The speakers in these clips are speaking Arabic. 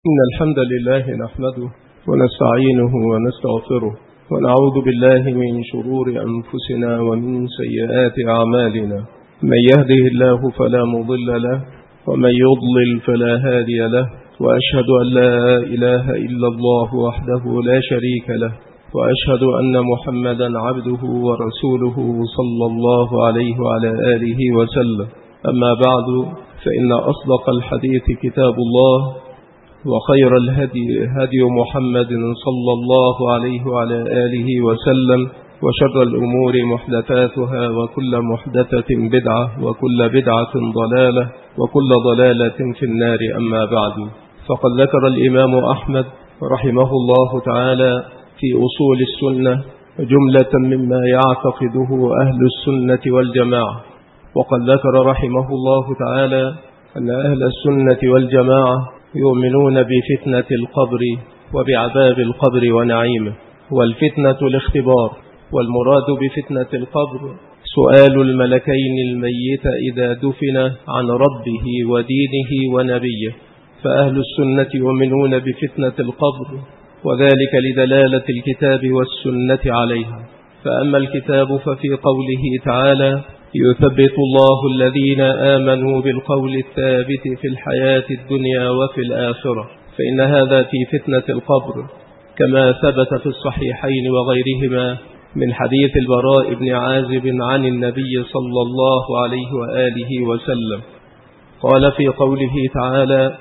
إن الحمد لله نحمده ونستعينه ونستغفره ونعوذ بالله من شرور أنفسنا ومن سيئات أعمالنا. من يهده الله فلا مضل له ومن يضلل فلا هادي له، وأشهد أن لا إله إلا الله وحده لا شريك له، وأشهد أن محمدا عبده ورسوله صلى الله عليه وعلى آله وسلم. أما بعد، فإن أصدق الحديث كتاب الله، وخير الهدي هدي محمد صلى الله عليه وعلى آله وسلم، وشر الأمور محدثاتها، وكل محدثة بدعة، وكل بدعة ضلالة، وكل ضلالة في النار. أما بعد، فقد ذكر الإمام أحمد رحمه الله تعالى في أصول السنة جملة مما يعتقده أهل السنة والجماعة. وقد ذكر رحمه الله تعالى أن أهل السنة والجماعة يؤمنون بفتنة القبر وبعذاب القبر ونعيمه. والفتنة الاختبار، والمراد بفتنة القبر سؤال الملكين الميت إذا دفن عن ربه ودينه ونبيه. فأهل السنة يؤمنون بفتنة القبر، وذلك لدلالة الكتاب والسنة عليها. فأما الكتاب ففي قوله تعالى: يثبت الله الذين آمنوا بالقول الثابت في الحياة الدنيا وفي الآخرة، فإن هذا في فتنة القبر، كما ثبت في الصحيحين وغيرهما من حديث البراء بن عازب عن النبي صلى الله عليه وآله وسلم قال في قوله تعالى: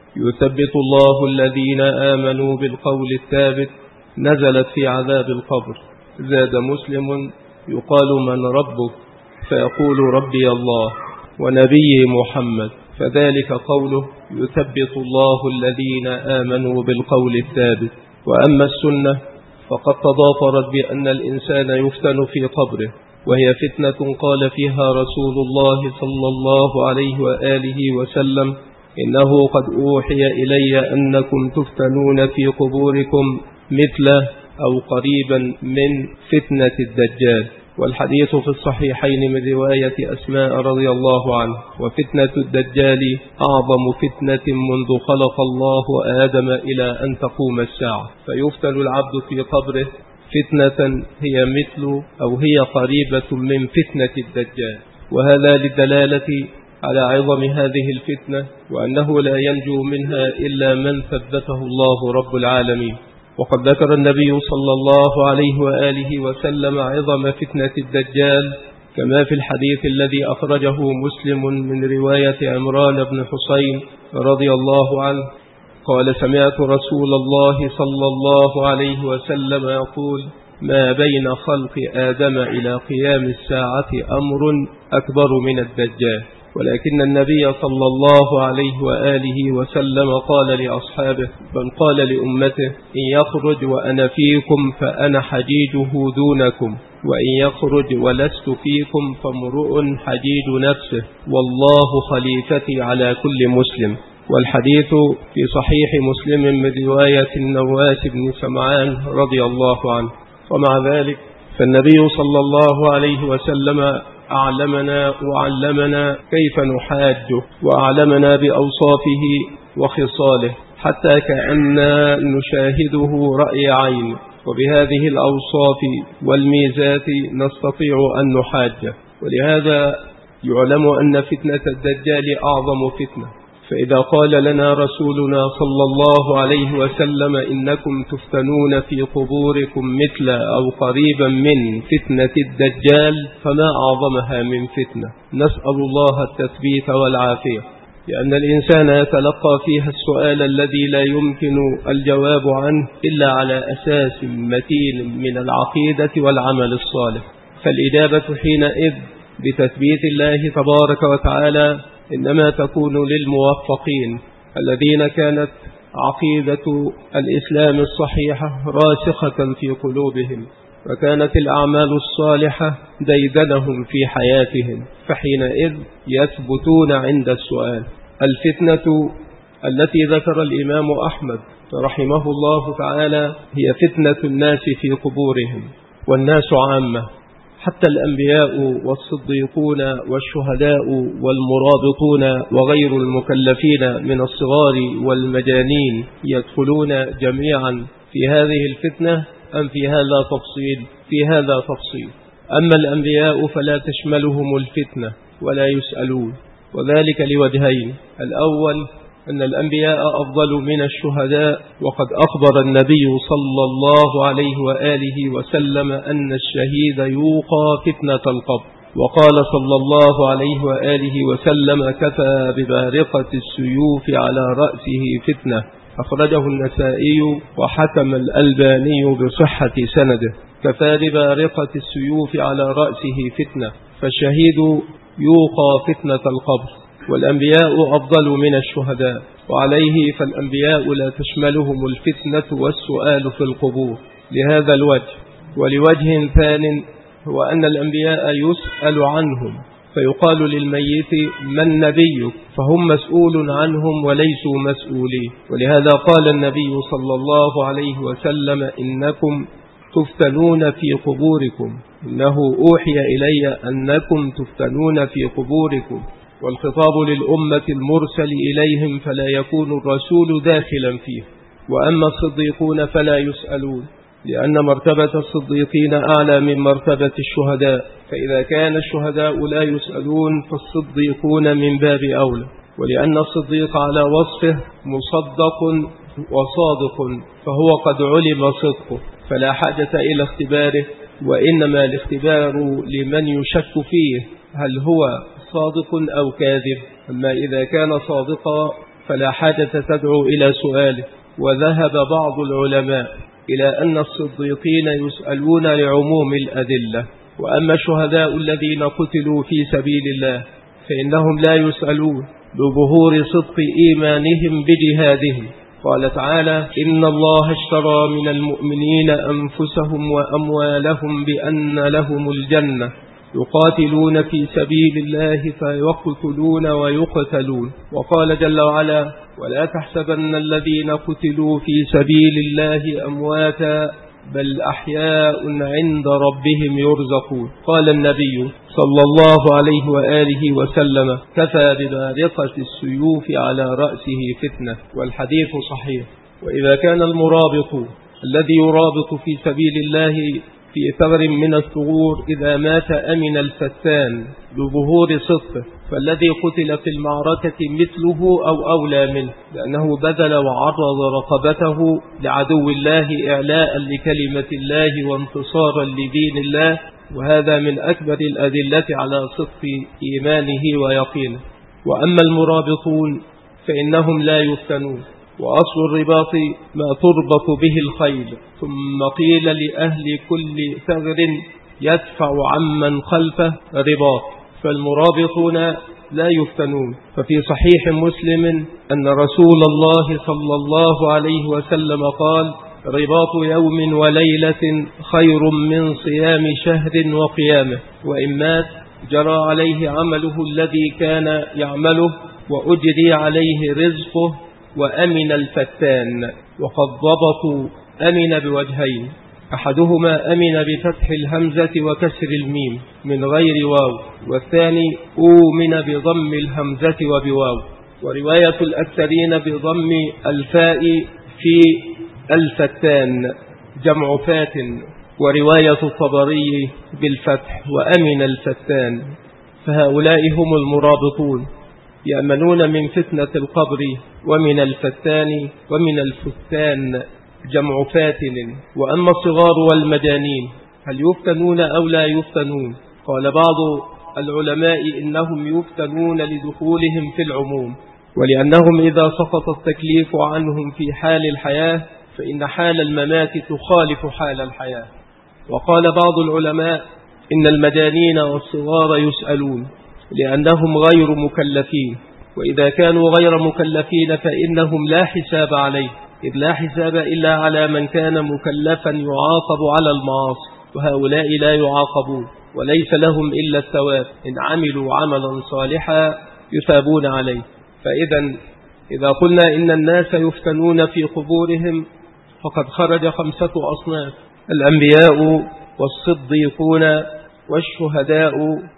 يثبت الله الذين آمنوا بالقول الثابت، نزلت في عذاب القبر. زاد مسلم: يقال من ربك؟ فيقول ربي الله ونبي محمد، فذلك قوله يثبت الله الذين آمنوا بالقول الثابت. وأما السنة فقد تضافرت بأن الإنسان يفتن في قبره، وهي فتنة قال فيها رسول الله صلى الله عليه وآله وسلم: إنه قد أوحي إلي أنكم تفتنون في قبوركم مثل أو قريبا من فتنة الدجال. والحديث في الصحيحين من رواية أسماء رضي الله عنه: وفتنة الدجال أعظم فتنة منذ خلق الله آدم إلى أن تقوم الساعة. فيفتن العبد في قبره فتنة هي مثل أو هي قريبة من فتنة الدجال، وهذا للدلالة على عظم هذه الفتنة، وأنه لا ينجو منها إلا من ثبته الله رب العالمين. وقد ذكر النبي صلى الله عليه وآله وسلم عظم فتنة الدجال، كما في الحديث الذي أخرجه مسلم من رواية عمران بن حسين رضي الله عنه قال: سمعت رسول الله صلى الله عليه وسلم يقول: ما بين خلق آدم إلى قيام الساعة أمر أكبر من الدجال. ولكن النبي صلى الله عليه وآله وسلم قال لأصحابه بل قال لأمته: إن يخرج وأنا فيكم فأنا حجيجه دونكم، وإن يخرج ولست فيكم فامرؤ حجيج نفسه، والله خليفتي على كل مسلم. والحديث في صحيح مسلم من رواية النواس بن سمعان رضي الله عنه. ومع ذلك فالنبي صلى الله عليه وسلم أعلمنا وعلمنا كيف نحاجه، وأعلمنا بأوصافه وخصاله، حتى كأننا نشاهده رأي عين. وبهذه الأوصاف والميزات نستطيع أن نحاجه. ولهذا يعلم أن فتنة الدجال أعظم فتنة. فإذا قال لنا رسولنا صلى الله عليه وسلم: إنكم تفتنون في قبوركم مثل أو قريبا من فتنة الدجال، فما أعظمها من فتنة. نسأل الله التثبيت والعافية، لأن الإنسان يتلقى فيها السؤال الذي لا يمكن الجواب عنه إلا على أساس متين من العقيدة والعمل الصالح. فالإجابة حينئذ بتثبيت الله تبارك وتعالى إنما تكون للموفقين الذين كانت عقيدة الإسلام الصحيحة راسخة في قلوبهم، وكانت الأعمال الصالحة ديدنهم في حياتهم، فحينئذ يثبتون عند السؤال. الفتنة التي ذكر الإمام أحمد رحمه الله تعالى هي فتنة الناس في قبورهم، والناس عامة، حتى الأنبياء والصديقون والشهداء والمرابطون وغير المكلفين من الصغار والمجانين يدخلون جميعا في هذه الفتنة أم في هذا تفصيل؟ في هذا تفصيل. أما الأنبياء فلا تشملهم الفتنة ولا يسألون، وذلك لوجهين: الأول أن الأنبياء أفضل من الشهداء، وقد أخبر النبي صلى الله عليه وآله وسلم أن الشهيد يوقى فتنة القبر، وقال صلى الله عليه وآله وسلم: كفى ببارقة السيوف على رأسه فتنة. أخرجه النسائي وحكم الألباني بصحة سنده. كفى ببارقة السيوف على رأسه فتنة، فالشهيد يوقى فتنة القبر، والأنبياء أفضل من الشهداء، وعليه فالأنبياء لا تشملهم الفتنة والسؤال في القبور لهذا الوجه. ولوجه ثان هو أن الأنبياء يسأل عنهم، فيقال للميت: من نبيك؟ فهم مسؤول عنهم وليسوا مسؤولين. ولهذا قال النبي صلى الله عليه وسلم: إنكم تفتنون في قبوركم، إنه أوحي إلي أنكم تفتنون في قبوركم. والخطاب للأمة المرسل إليهم فلا يكون الرسول داخلا فيه. وأما الصديقون فلا يسألون، لأن مرتبة الصديقين أعلى من مرتبة الشهداء، فإذا كان الشهداء لا يسألون فالصديقون من باب أولى. ولأن الصديق على وصفه مصدق وصادق، فهو قد علم صدقه فلا حاجة إلى اختباره، وإنما الاختبار لمن يشك فيه هل هو صادق أو كاذب. أما إذا كان صادقا فلا حاجة تدعو إلى سؤاله. وذهب بعض العلماء إلى أن الصديقين يسألون لعموم الأدلة، وأما الشهداء الذين قتلوا في سبيل الله فإنهم لا يسألون لظهور صدق إيمانهم بجهادهم. قال تعالى: إن الله اشترى من المؤمنين أنفسهم وأموالهم بأن لهم الجنة يقاتلون في سبيل الله فيقتلون ويقتلون. وقال جل وعلا: ولا تحسبن الذين قتلوا في سبيل الله أمواتا بل أحياء عند ربهم يرزقون. قال النبي صلى الله عليه وآله وسلم: كفى ببارقة السيوف على رأسه فتنة. والحديث صحيح. وإذا كان المرابط الذي يرابط في سبيل الله في ثغر من الثغور إذا مات أمن الفتان لظهور صدقه، فالذي قتل في المعركة مثله أو أولى منه، لأنه بذل وعرض رقبته لعدو الله إعلاء لكلمة الله وانتصارا لدين الله، وهذا من أكبر الأدلة على صدق إيمانه ويقينه. وأما المرابطون فإنهم لا يفتنون. وأصل الرباط ما تربط به الخيل، ثم قيل لأهل كل ثغر يدفع عمن خلفه رباط، فالمرابطون لا يفتنون. ففي صحيح مسلم أن رسول الله صلى الله عليه وسلم قال: رباط يوم وليلة خير من صيام شهر وقيامه، وإن مات جرى عليه عمله الذي كان يعمله وأجري عليه رزقه وأمن الفتان. وقد ضبطوا أمن بوجهين: أحدهما أمن بفتح الهمزة وكسر الميم من غير واو، والثاني أؤمن بضم الهمزة وبواو. ورواية الأكثرين بضم الفاء في الفتان جمع فات، ورواية الطبري بالفتح وأمن الفتان. فهؤلاء هم المرابطون، يأمنون من فتنة القبر ومن الفتان ومن الفتان جمع فاتن. وأما الصغار والمجانين هل يفتنون أو لا يفتنون؟ قال بعض العلماء إنهم يفتنون لدخولهم في العموم، ولأنهم إذا سقط التكليف عنهم في حال الحياة فإن حال الممات تخالف حال الحياة. وقال بعض العلماء إن المجانين والصغار يسألون لأنهم غير مكلفين، وإذا كانوا غير مكلفين فإنهم لا حساب عليه، إذ لا حساب إلا على من كان مكلفا يعاقب على المعاصي، وهؤلاء لا يعاقبون وليس لهم إلا الثواب، إن عملوا عملا صالحا يثابون عليه. إذا قلنا إن الناس يفتنون في قبورهم فقد خرج 5 أصناف: الأنبياء والصديقون والشهداء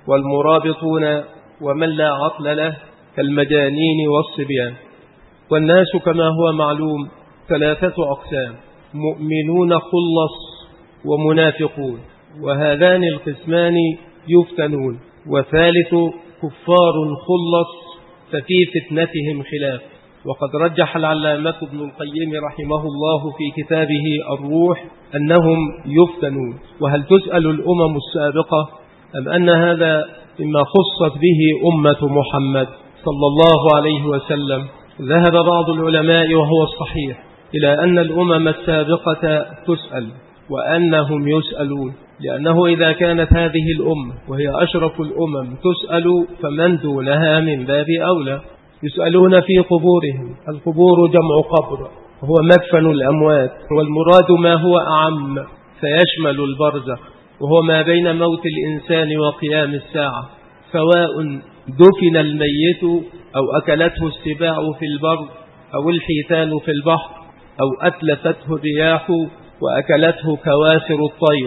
والمرابطون ومن لا عقل له كالمجانين والصبيان. والناس كما هو معلوم 3 أقسام: مؤمنون خلص ومنافقون، وهذان القسمان يفتنون، وثالث كفار خلص ففي فتنتهم خلاف. وقد رجح العلامة ابن القيم رحمه الله في كتابه الروح أنهم يفتنون. وهل تسأل الأمم السابقة أم أن هذا مما خصت به أمة محمد صلى الله عليه وسلم؟ ذهب بعض العلماء وهو الصحيح إلى أن الأمم السابقة تسأل وأنهم يسألون، لأنه إذا كانت هذه الأمة وهي أشرف الأمم تسأل فمن دونها من باب أولى. يسألون في قبورهم. القبور جمع قبر وهو مدفن الأموات، والمراد ما هو أعم فيشمل البرزخ، وهو ما بين موت الإنسان وقيام الساعة، سواء دفن الميت أو أكلته السباع في البر أو الحيتان في البحر أو أتلفته الرياح وأكلته كواسر الطير،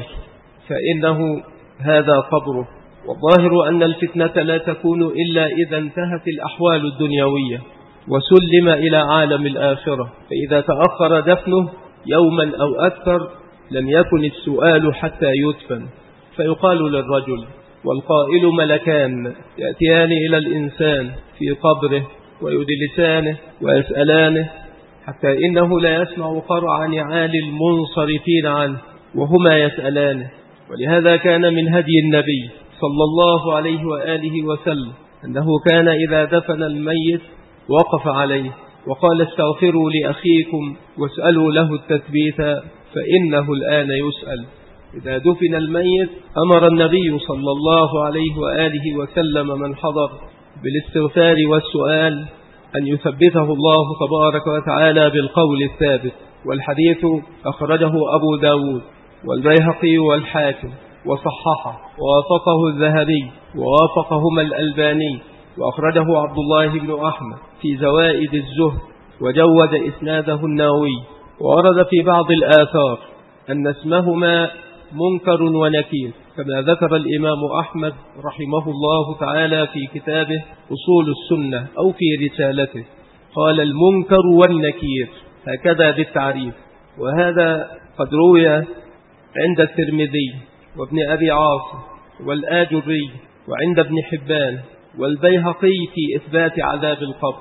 فإنه هذا قبره. والظاهر أن الفتنة لا تكون إلا إذا انتهت الأحوال الدنيوية وسلم إلى عالم الآخرة، فإذا تأخر دفنه يوما أو أكثر لم يكن السؤال حتى يدفن، فيقال للرجل والقائل ملكان يأتيان إلى الإنسان في قبره ويدلسانه ويسألانه، حتى إنه لا يسمع قرع نعال المنصرفين عنه وهما يسألانه. ولهذا كان من هدي النبي صلى الله عليه وآله وسلم أنه كان إذا دفن الميت وقف عليه وقال استغفروا لأخيكم واسألوا له التثبيت فإنه الآن يسأل. إذا دفن الميت أمر النبي صلى الله عليه وآله وسلم من حضر بالاستغفار والسؤال أن يثبته الله تبارك وتعالى بالقول الثابت. والحديث أخرجه أبو داود والبيهقي والحاكم وصححه ووافقه الذهبي ووافقهما الألباني، وأخرجه عبد الله بن أحمد في زوائد الزهد وجود إسناده النووي. وورد في بعض الآثار أن اسمهما منكر ونكير، كما ذكر الإمام أحمد رحمه الله تعالى في كتابه أصول السنة أو في رسالته، قال المنكر والنكير هكذا بالتعريف. وهذا قد روي عند الترمذي وابن أبي عاصم والآجري وعند ابن حبان والبيهقي في إثبات عذاب القبر،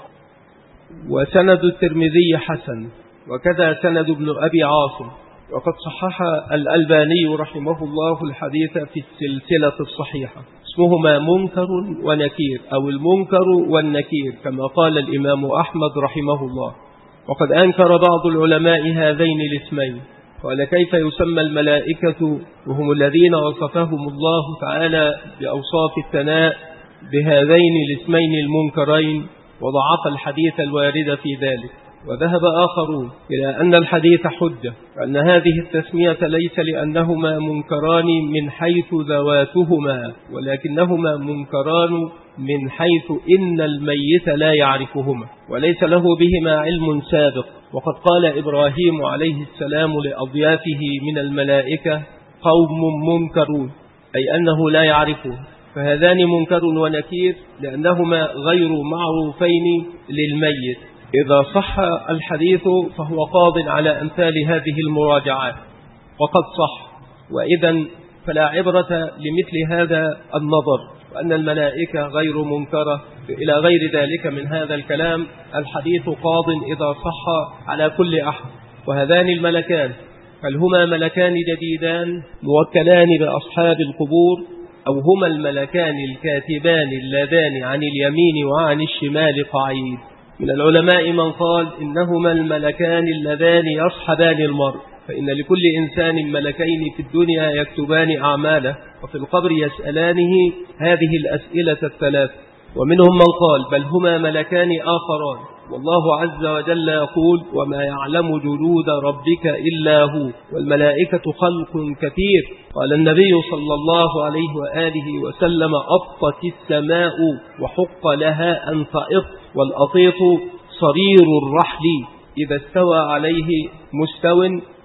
وسند الترمذي حسن، وكذا سند ابن أبي عاصم. وقد صحح الألباني رحمه الله الحديث في السلسلة الصحيحة. اسمهما منكر ونكير أو المنكر والنكير كما قال الإمام أحمد رحمه الله. وقد أنكر بعض العلماء هذين الاسمين، قال كيف يسمى الملائكة وهم الذين وصفهم الله تعالى بأوصاف الثناء بهذين الاسمين المنكرين، وضعف الحديث الوارد في ذلك. وذهب آخرون إلى أن الحديث حجة، وأن هذه التسمية ليس لأنهما منكران من حيث ذواتهما، ولكنهما منكران من حيث إن الميت لا يعرفهما وليس له بهما علم سابق. وقد قال إبراهيم عليه السلام لأضيافه من الملائكة قوم منكرون، أي أنه لا يعرفه. فهذان منكر ونكير لأنهما غير معروفين للميت. إذا صح الحديث فهو قاض على أمثال هذه المراجعات، وقد صح، وإذا فلا عبرة لمثل هذا النظر، وأن الملائكة غير منكرة إلى غير ذلك من هذا الكلام. الحديث قاض إذا صح على كل أحد. وهذان الملكان هل هما ملكان جديدان موكلان بأصحاب القبور، أو هما الملكان الكاتبان اللذان عن اليمين وعن الشمال قعيد؟ من العلماء من قال إنهما الملكان اللذان يصحبان المرء، فإن لكل إنسان ملكين في الدنيا يكتبان أعماله، وفي القبر يسألانه هذه الأسئلة الثلاث. ومنهم من قال بل هما ملكان آخران، والله عز وجل يقول وما يعلم جنود ربك إلا هو والملائكة خلق كثير. قال النبي صلى الله عليه وآله وسلم أطت السماء وحق لها أن تأط، والأطيط صرير الرحل إذا استوى عليه مستو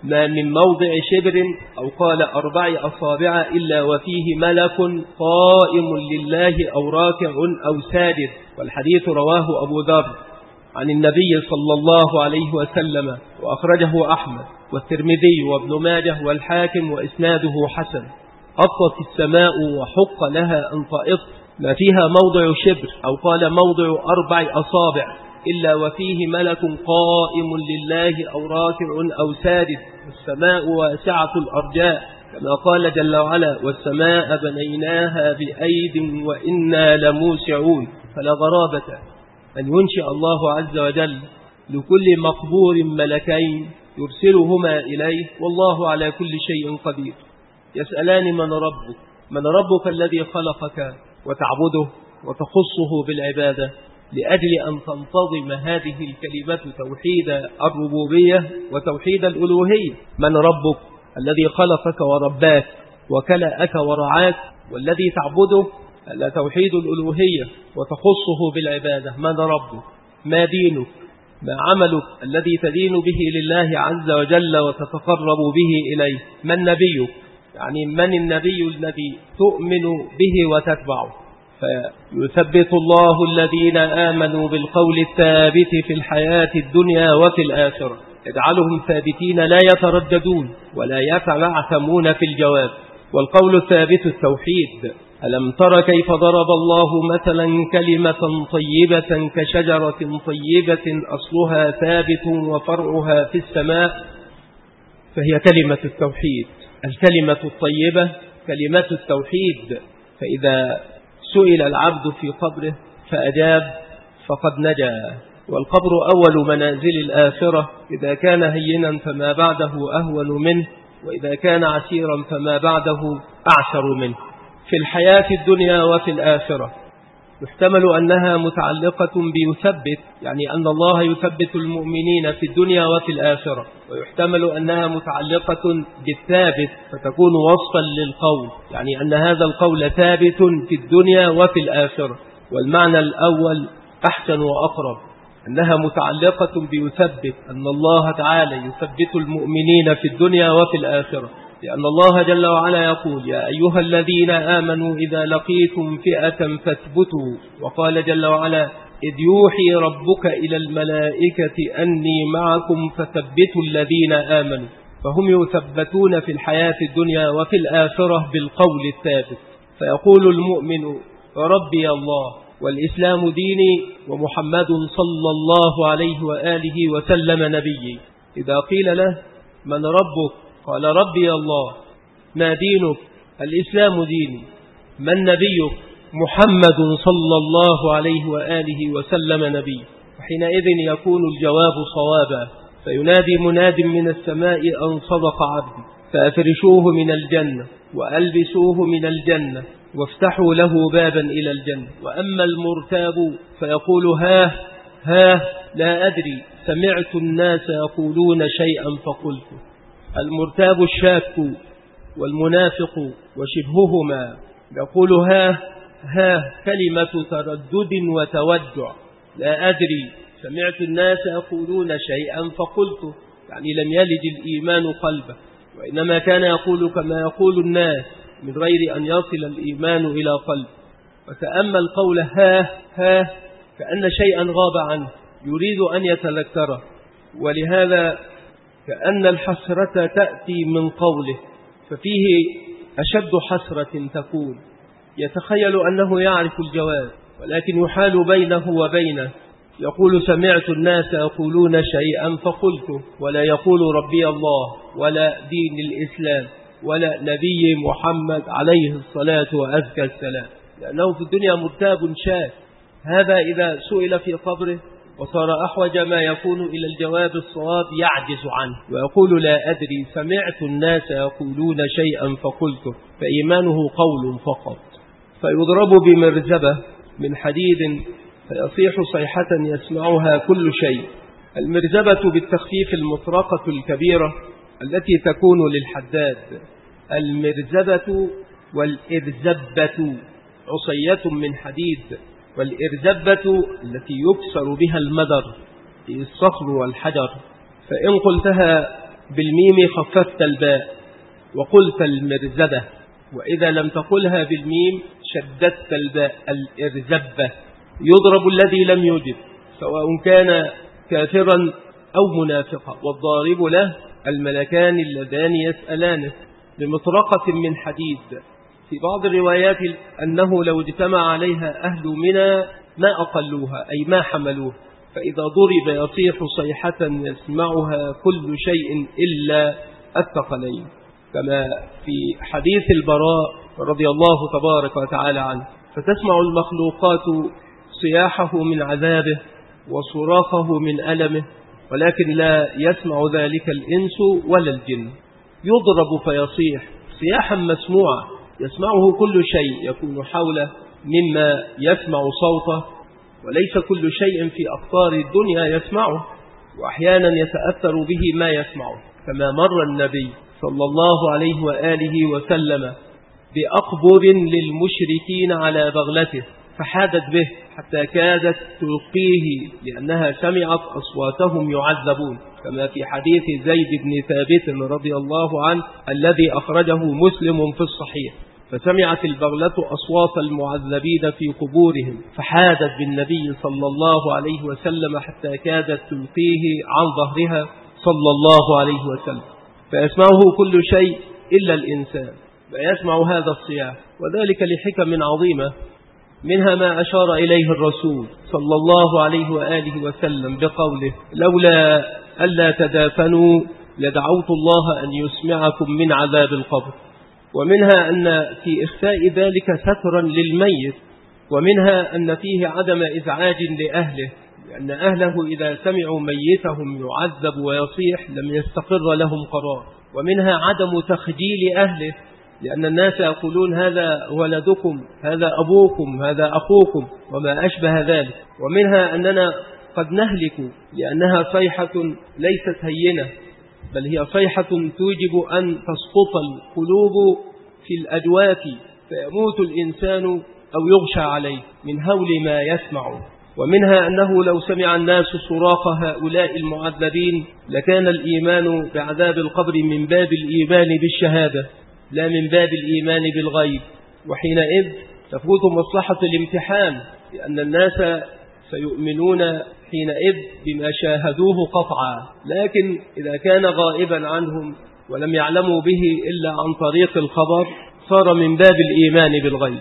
ما من موضع شبر أو قال 4 أصابع إلا وفيه ملك قائم لله أو راكع أو ساجد. والحديث رواه أبو ذر عن النبي صلى الله عليه وسلم، وأخرجه أحمد والترمذي وابن ماجه والحاكم وإسناده حسن. أطت السماء وحق لها أن طئط ما فيها موضع شبر أو قال موضع 4 أصابع إلا وفيه ملك قائم لله أو راكع أو ساجد. السماء واسعة الأرجاء كما قال جل وعلا: والسماء بنيناها بأيد وإنا لموسعون. فلا غرابة أن ينشئ الله عز وجل لكل مقبور ملكين يرسلهما إليه، والله على كل شيء قدير. يسألان: من ربك؟ من ربك الذي خلقك وتعبده وتخصه بالعبادة لأجل أن تنتظم هذه الكلمات توحيد الربوبية وتوحيد الألوهية. من ربك الذي خلقك ورباك وكلأك ورعاك، والذي تعبده على توحيد الألوهية وتخصه بالعبادة. من ربك؟ ما دينك؟ ما عملك الذي تدين به لله عز وجل وتتقرب به إليه؟ من نبيك؟ يعني من النبي الذي تؤمن به وتتبعه؟ فيثبت الله الذين آمنوا بالقول الثابت في الحياة الدنيا وفي الآخرة، يجعلهم ثابتين لا يترددون ولا يتعثمون في الجواب. والقول الثابت التوحيد. ألم تر كيف ضرب الله مثلا كلمة طيبة كشجرة طيبة أصلها ثابت وفرعها في السماء، فهي كلمة التوحيد. الكلمة الطيبة كلمة التوحيد. فإذا سئل العبد في قبره فأجاب فقد نجا. والقبر أول منازل الآخرة، إذا كان هينا فما بعده أهون منه، وإذا كان عسيرا فما بعده أعسر منه. في الحياة الدنيا وفي الآخرة يحتمل أنها متعلقة بيثبت، يعني أن الله يثبت المؤمنين في الدنيا وفي الآخرة، ويحتمل أنها متعلقة بالثابت فتكون وصفا للقول، يعني أن هذا القول ثابت في الدنيا وفي الآخرة. والمعنى الأول أحسن وأقرب، أنها متعلقة بيثبت، أن الله تعالى يثبت المؤمنين في الدنيا وفي الآخرة، لأن الله جل وعلا يقول: يا أيها الذين آمنوا إذا لقيتم فئة فاثبتوا. وقال جل وعلا: إذ يوحي ربك إلى الملائكة أني معكم فثبتوا الذين آمنوا. فهم يثبتون في الحياة الدنيا وفي الآخرة بالقول الثابت. فيقول المؤمن: ربي الله والإسلام ديني ومحمد صلى الله عليه وآله وسلم نبيي. إذا قيل له: من ربك؟ قال: ربي الله. ما دينك؟ الإسلام ديني. من نبيك؟ محمد صلى الله عليه وآله وسلم نبي. وحينئذ يكون الجواب صوابا، فينادي مناد من السماء أن صدق عبدي، فأفرشوه من الجنة وألبسوه من الجنة وافتحوا له بابا إلى الجنة. وأما المرتاب فيقول: ها لا أدري، سمعت الناس يقولون شيئا فقلت. المرتاب الشاك والمنافق وشبههما يقول: ها كلمة تردد وتوجع. لا أدري، سمعت الناس يقولون شيئا فقلت، يعني لم يلج الإيمان قلبه، وإنما كان يقول كما يقول الناس من غير أن يصل الإيمان إلى قلب. وتأمل قول ها كأن شيئا غاب عنه يريد أن يتذكره، ولهذا كأن الحسرة تأتي من قوله، ففيه أشد حسرة تكون. يتخيل أنه يعرف الجواب ولكن يحال بينه وبينه. يقول: سمعت الناس يقولون شيئا فقلت، ولا يقول ربي الله ولا دين الإسلام ولا نبي محمد عليه الصلاة وأزكى السلام، لأنه في الدنيا مرتاب شاك. هذا إذا سئل في قبره وصار أحوج ما يكون إلى الجواب الصواب يعجز عنه ويقول: لا أدري، سمعت الناس يقولون شيئا فقلت، فإيمانه قول فقط. فيضرب بمرزبة من حديد فيصيح صيحة يسمعها كل شيء. المرزبة بالتخفيف المطرقة الكبيرة التي تكون للحداد. المرزبة والإرزبة عصية من حديد، والإرزبة التي يكسر بها المدر في الصخر والحجر. فإن قلتها بالميم خففت الباء وقلت المرزبة، وإذا لم تقلها بالميم شددت الباء الإرزبة. يضرب الذي لم يجب سواء كان كافرا أو منافقا، والضارب له الملكان اللذان يسألانه بمطرقة من حديد. في بعض الروايات أنه لو اجتمع عليها أهل منى ما أقلوها أي ما حملوه، فإذا ضرب يصيح صيحة يسمعها كل شيء إلا الثقلين، كما في حديث البراء رضي الله تبارك وتعالى عنه: فتسمع المخلوقات صياحه من عذابه وصراخه من ألمه، ولكن لا يسمع ذلك الإنس ولا الجن. يضرب فيصيح صياحا مسموعا يسمعه كل شيء يكون حوله مما يسمع صوته، وليس كل شيء في أقطار الدنيا يسمعه، وأحيانا يتأثر به ما يسمعه، كما مر النبي صلى الله عليه وآله وسلم بأقبر للمشركين على بغلته فحادت به حتى كادت تلقيه لأنها سمعت أصواتهم يعذبون، كما في حديث زيد بن ثابت رضي الله عنه الذي أخرجه مسلم في الصحيح: فسمعت البغلة أصوات المعذبين في قبورهم فحادت بالنبي صلى الله عليه وسلم حتى كادت تلقيه عن ظهرها صلى الله عليه وسلم، فيسمعه كل شيء إلا الإنسان، فيسمع هذا الصياح، وذلك لحكم عظيمة، منها ما أشار إليه الرسول صلى الله عليه وآله وسلم بقوله: لولا ألا تدافنوا لدعوت الله أن يسمعكم من عذاب القبر. ومنها أن في إخفاء ذلك سترا للميت، ومنها أن فيه عدم إزعاج لأهله، لأن أهله إذا سمعوا ميتهم يعذب ويصيح لم يستقر لهم قرار. ومنها عدم تخجيل أهله، لأن الناس يقولون هذا ولدكم، هذا أبوكم، هذا أخوكم، وما أشبه ذلك. ومنها أننا قد نهلك لأنها صيحة ليست هينة، بل هي صيحة توجب أن تسقط القلوب في الأجواف فيموت الإنسان أو يغشى عليه من هول ما يسمع. ومنها أنه لو سمع الناس صراخ هؤلاء المعذبين لكان الإيمان بعذاب القبر من باب الإيمان بالشهادة لا من باب الإيمان بالغيب، وحينئذ تفوت مصلحة الامتحان، لأن الناس سيؤمنون حينئذ بما شاهدوه قطعا. لكن إذا كان غائبا عنهم ولم يعلموا به إلا عن طريق الخبر صار من باب الإيمان بالغيب.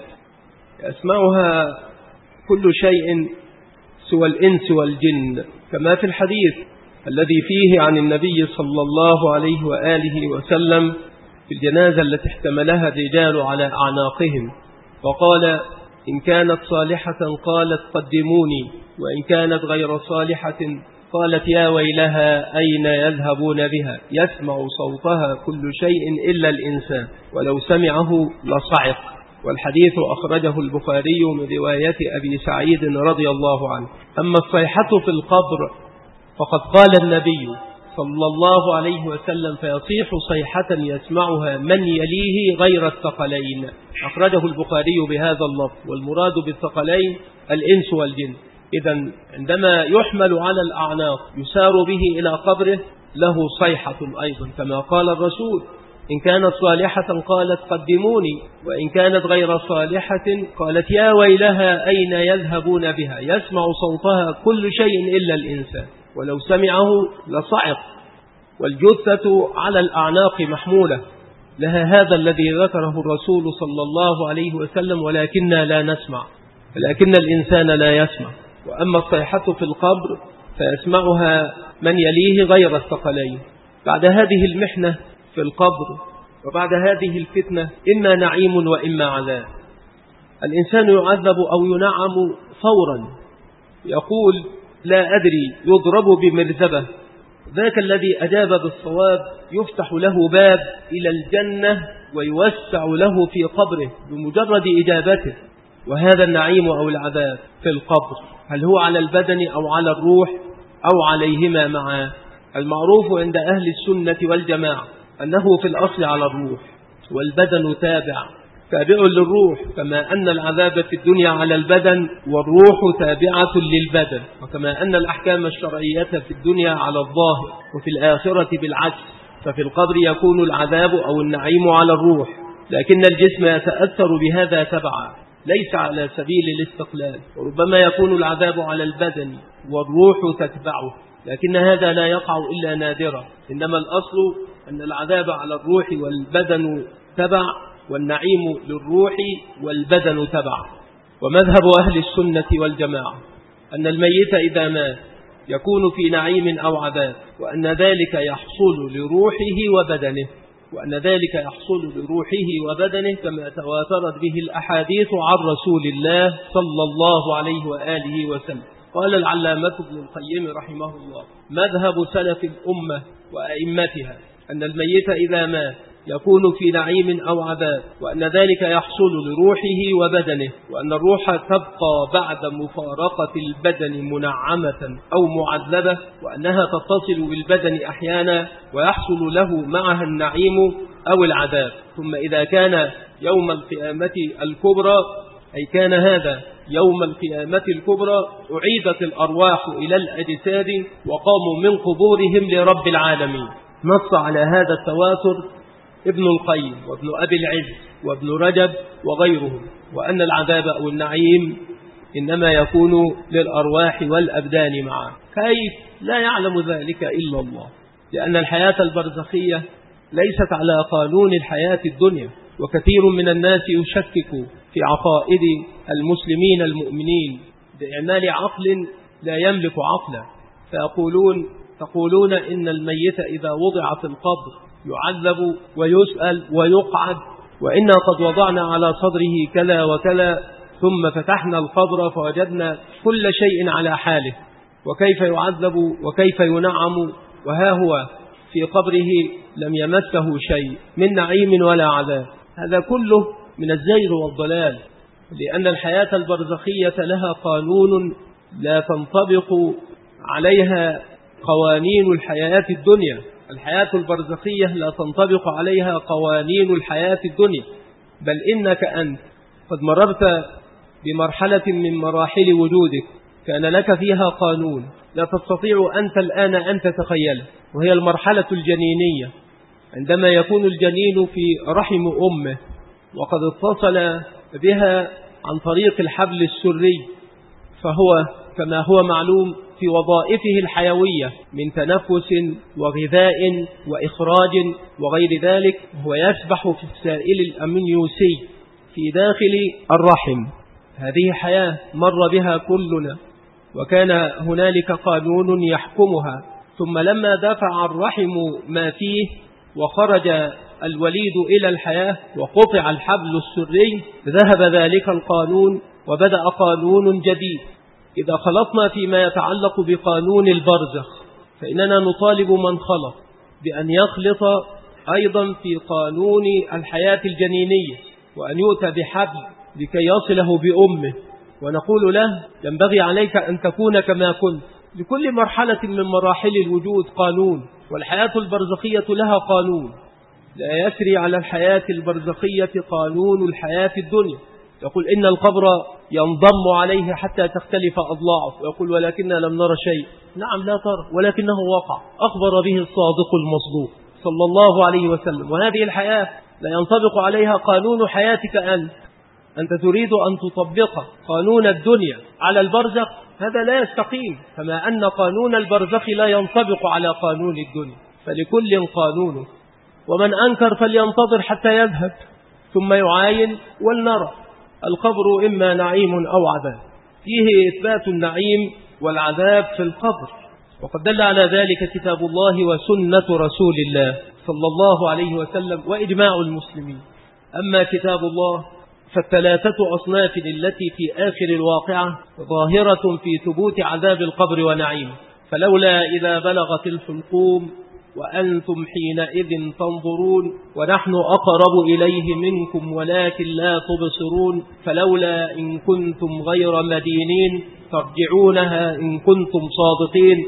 يسمعها كل شيء سوى الإنس والجن، كما في الحديث الذي فيه عن النبي صلى الله عليه وآله وسلم في الجنازة التي احتملها الرجال على أعناقهم، وقال: إن كانت صالحة قالت قدموني، وإن كانت غير صالحة قالت يا ويلها أين يذهبون بها. يسمع صوتها كل شيء إلا الإنسان، ولو سمعه لصعق. والحديث أخرجه البخاري من رواية أبي سعيد رضي الله عنه. أما الصيحة في القبر فقد قال النبي صلى الله عليه وسلم: فيصيح صيحة يسمعها من يليه غير الثقلين. أخرجه البخاري بهذا اللفظ، والمراد بالثقلين الإنس والجن. إذن عندما يحمل على الأعناق يسار به إلى قبره له صيحة أيضا، كما قال الرسول: إن كانت صالحة قالت قدموني، وإن كانت غير صالحة قالت يا ويلها أين يذهبون بها. يسمع صوتها كل شيء إلا الإنسان، ولو سمعه لصعق. والجثة على الأعناق محمولة، لها هذا الذي ذكره الرسول صلى الله عليه وسلم: ولكننا لا نسمع، ولكن الإنسان لا يسمع. وأما الصيحة في القبر فيسمعها من يليه غير الثقلين. بعد هذه المحنة في القبر وبعد هذه الفتنة إما نعيم وإما عذاب. الإنسان يعذب أو ينعم فورا، يقول: لا أدري، يضرب بمرزبة، ذاك الذي أجاب بالصواب يفتح له باب إلى الجنة ويوسع له في قبره بمجرد إجابته. وهذا النعيم أو العذاب في القبر هل هو على البدن أو على الروح أو عليهما معا؟ المعروف عند أهل السنة والجماعة أنه في الأصل على الروح، والبدن تابع للروح، كما أن العذاب في الدنيا على البدن والروح تابعة للبدن، وكما أن الأحكام الشرعية في الدنيا على الظاهر وفي الآخرة بالعكس، ففي القبر يكون العذاب أو النعيم على الروح، لكن الجسم يتأثر بهذا تبعا ليس على سبيل الاستقلال، وربما يكون العذاب على البدن والروح تتبعه، لكن هذا لا يقع إلا نادرا، إنما الأصل أن العذاب على الروح والبدن تبع، والنعيم للروح والبدن تبع. ومذهب أهل السنة والجماعة أن الميت إذا مات يكون في نعيم أو عذاب، وأن ذلك يحصل لروحه وبدنه، كما تواترت به الأحاديث عن رسول الله صلى الله عليه وآله وسلم. قال العلامة ابن القيم رحمه الله: مذهب سلف الأمة وأئمتها أن الميت إذا مات يكون في نعيم أو عذاب، وأن ذلك يحصل لروحه وبدنه، وأن الروح تبقى بعد مفارقة البدن منعمة أو معذبة، وأنها تتصل بالبدن أحيانا ويحصل له معها النعيم أو العذاب. ثم إذا كان يوم القيامة الكبرى، أي كان هذا يوم القيامة الكبرى، أعيدت الأرواح إلى الأجساد وقاموا من قبورهم لرب العالمين. نص على هذا التواتر ابن القيم وابن أبي العز وابن رجب وغيرهم، وأن العذاب أو النعيم إنما يكون للأرواح والأبدان معا. كيف؟ لا يعلم ذلك إلا الله، لأن الحياة البرزخية ليست على قانون الحياة الدنيا، وكثير من الناس يشكك في عقائد المسلمين المؤمنين بإعمال عقل لا يملك عقلا، فيقولون إن الميت إذا وضع في القبر يعذب ويسأل ويقعد، وإنا قد وضعنا على صدره كلا وكلا، ثم فتحنا القبر فوجدنا كل شيء على حاله، وكيف يعذب وكيف ينعم، وها هو في قبره لم يمسه شيء من نعيم ولا عذاب. هذا كله من الزيغ والضلال، لأن الحياة البرزخية لها قانون لا تنطبق عليها قوانين الحياة الدنيا. الحياة البرزخية لا تنطبق عليها قوانين الحياة الدنيا، بل إنك أنت قد مررت بمرحلة من مراحل وجودك كان لك فيها قانون لا تستطيع أنت الآن أن تتخيله، وهي المرحلة الجنينية، عندما يكون الجنين في رحم أمه وقد اتصل بها عن طريق الحبل السري، فهو كما هو معلوم في وظائفه الحيوية من تنفس وغذاء وإخراج وغير ذلك، هو يسبح في السائل الأمنيوسي في داخل الرحم. هذه حياة مر بها كلنا، وكان هنالك قانون يحكمها، ثم لما دفع الرحم ما فيه وخرج الوليد إلى الحياة وقطع الحبل السري، ذهب ذلك القانون وبدأ قانون جديد. إذا خلطنا فيما يتعلق بقانون البرزخ، فإننا نطالب من خلط بأن يخلط أيضا في قانون الحياة الجنينية، وأن يؤتى بحبل لكي يصله بأمه، ونقول له ينبغي عليك أن تكون كما كنت. لكل مرحلة من مراحل الوجود قانون، والحياة البرزخية لها قانون، لا يسري على الحياة البرزخية قانون الحياة الدنيا. يقول إن القبر ينضم عليه حتى تختلف أضلاعه، ويقول ولكننا لم نرى شيء. نعم لا ترى، ولكنه وقع، أخبر به الصادق المصدوق صلى الله عليه وسلم. وهذه الحياة لا ينطبق عليها قانون حياتك أنت تريد أن تطبق قانون الدنيا على البرزخ، هذا لا يستقيم، كما أن قانون البرزخ لا ينطبق على قانون الدنيا، فلكل قانون. ومن أنكر فلينتظر حتى يذهب ثم يعاين ولنرى. القبر إما نعيم أو عذاب، فيه إثبات النعيم والعذاب في القبر، وقد دل على ذلك كتاب الله وسنة رسول الله صلى الله عليه وسلم وإجماع المسلمين. أما كتاب الله فالثلاثة أصناف التي في آخر الواقعة ظاهرة في ثبوت عذاب القبر ونعيمه، فلولا إذا بلغت الحلقوم وأنتم حينئذ تنظرون ونحن أقرب إليه منكم ولكن لا تبصرون، فلولا إن كنتم غير مدينين ترجعونها إن كنتم صادقين،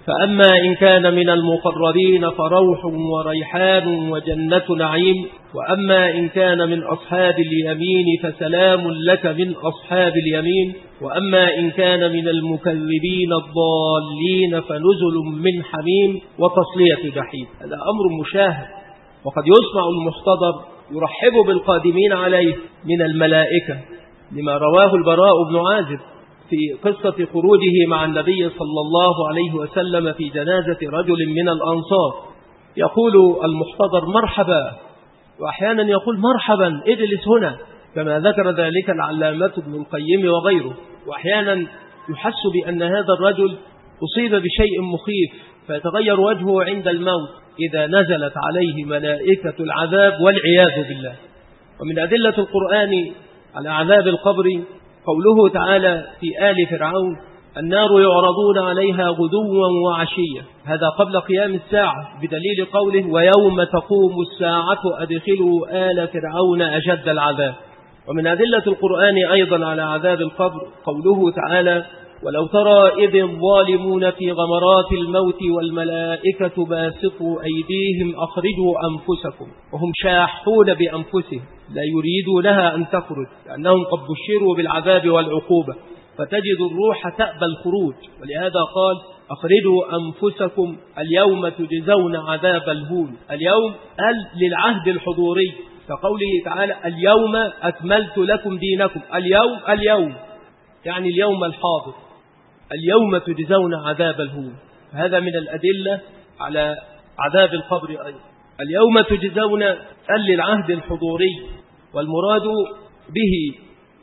فأما إن كان من المقربين فروح وريحان وجنة نعيم، وأما إن كان من أصحاب اليمين فسلام لك من أصحاب اليمين، وأما إن كان من المكذبين الضالين فنزل من حميم وتصلية جحيم. هذا أمر مشاهد، وقد يسمع المحتضر يرحب بالقادمين عليه من الملائكة، لما رواه البراء بن عازب في قصة خروجه مع النبي صلى الله عليه وسلم في جنازة رجل من الأنصار. يقول المحتضر مرحبا، وأحيانا يقول مرحبا اجلس هنا، كما ذكر ذلك العلامة ابن القيم وغيره. وأحيانا يحس بأن هذا الرجل أصيب بشيء مخيف فيتغير وجهه عند الموت إذا نزلت عليه ملائكة العذاب والعياذ بالله. ومن أدلة القرآن على عذاب القبر قوله تعالى في آل فرعون: النار يعرضون عليها غدوا وعشيا، هذا قبل قيام الساعة، بدليل قوله: ويوم تقوم الساعة أدخلوا آل فرعون أشد العذاب. ومن أدلة القرآن أيضا على عذاب القبر قوله تعالى: ولو ترى إذ الظالمون في غمرات الموت والملائكة باسطوا أيديهم أخرجوا أنفسكم وهم شاحون بأنفسهم لا يريدوا لها أن تخرج لأنهم قد بشروا بالعذاب والعقوبة، فتجد الروح تأبى الخروج، ولهذا قال: أخرجوا أنفسكم اليوم تجزون عذاب الهون. اليوم للعهد الحضوري، كقوله تعالى: اليوم أكملت لكم دينكم. اليوم يعني اليوم الحاضر، اليوم تجزون عذاب الهون. هذا من الأدلة على عذاب القبر أيضا. اليوم تجزون للعهد الحضوري، والمراد به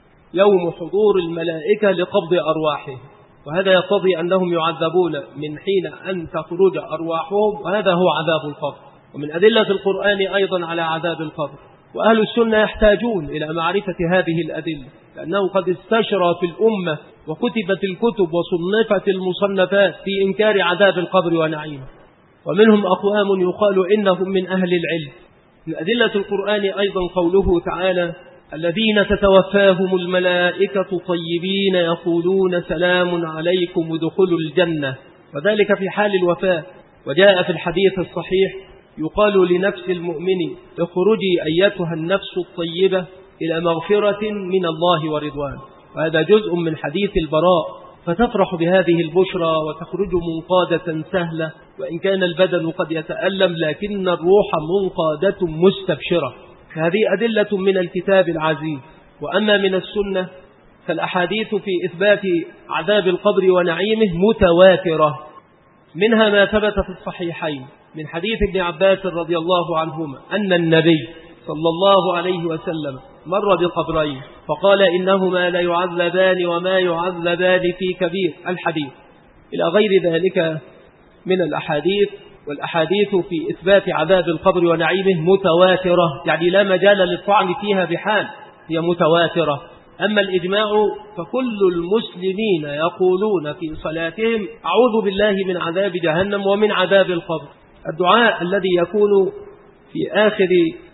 يوم حضور الملائكة لقبض أرواحهم، وهذا يقتضي أنهم يعذبون من حين أن تخرج أرواحهم، وهذا هو عذاب القبر. ومن أدلة القرآن أيضا على عذاب القبر، وأهل السنة يحتاجون إلى معرفة هذه الأدلة، لأنه قد استشرى في الأمة وكتبت الكتب وصنفت المصنفات في إنكار عذاب القبر ونعيمه، ومنهم أقوام يقال إنهم من أهل العلم. من أدلة القرآن أيضا قوله تعالى: الذين تتوفاهم الملائكة طيبين يقولون سلام عليكم ادخلوا الجنة، وذلك في حال الوفاة. وجاء في الحديث الصحيح: يقال لنفس المؤمن: اخرجي أيتها النفس الطيبة إلى مغفرة من الله ورضوان. وهذا جزء من حديث البراء، فتفرح بهذه البشرى وتخرج منقادة سهلة، وإن كان البدن قد يتألم لكن الروح منقادة مستبشرة. هذه أدلة من الكتاب العزيز. وأما من السنة فالأحاديث في إثبات عذاب القبر ونعيمه متواترة، منها ما ثبت في الصحيحين من حديث ابن عباس رضي الله عنهما أن النبي صلى الله عليه وسلم مر بقبرين فقال: إنهما لا يعذبان وما يعذبان في كبير، الحديث إلى غير ذلك من الأحاديث. والأحاديث في إثبات عذاب القبر ونعيمه متواترة، يعني لا مجال للطعن فيها بحال، هي متواترة. أما الإجماع فكل المسلمين يقولون في صلاتهم: أعوذ بالله من عذاب جهنم ومن عذاب القبر. الدعاء الذي يكون في آخر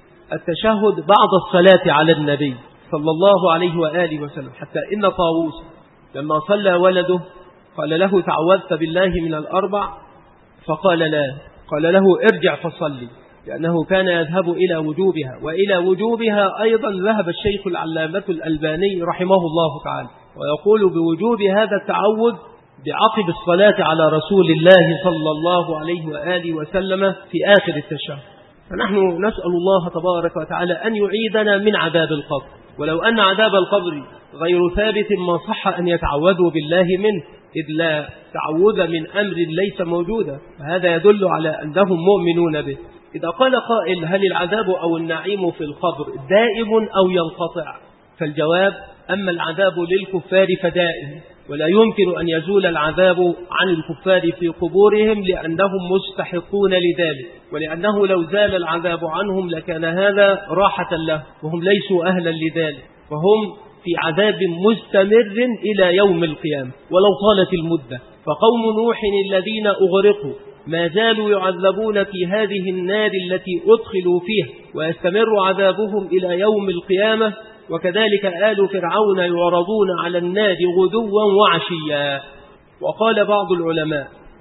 التشهد بعد الصلاة على النبي صلى الله عليه وآله وسلم، حتى إن طاووس لما صلى ولده قال له: تعوذت بالله من الأربع؟ فقال: لا. قال له: ارجع فصلي، لأنه كان يذهب إلى وجوبها، وإلى وجوبها أيضا ذهب الشيخ العلامة الألباني رحمه الله تعالى، ويقول بوجوب هذا التعوذ بعقب الصلاة على رسول الله صلى الله عليه وآله وسلم في آخر التشهد. فنحن نسأل الله تبارك وتعالى أن يعيدنا من عذاب القبر، ولو أن عذاب القبر غير ثابت ما صح أن يتعوذوا بالله منه، إذ لا تعوذ من أمر ليس موجودا، فهذا يدل على أنهم مؤمنون به. إذا قال قائل: هل العذاب أو النعيم في القبر دائم أو ينقطع؟ فالجواب: أما العذاب للكفار فدائم، ولا يمكن أن يزول العذاب عن الكفار في قبورهم لأنهم مستحقون لذلك، ولأنه لو زال العذاب عنهم لكان هذا راحة له، وهم ليسوا أهلا لذلك، وهم في عذاب مستمر إلى يوم القيامة ولو طالت المدة. فقوم نوح الذين أغرقوا ما زالوا يعذبون في هذه النار التي أدخلوا فيها، ويستمر عذابهم إلى يوم القيامة. وكذلك آل فرعون يعرضون على النار غدوا وعشيا. وقال بعض العلماء: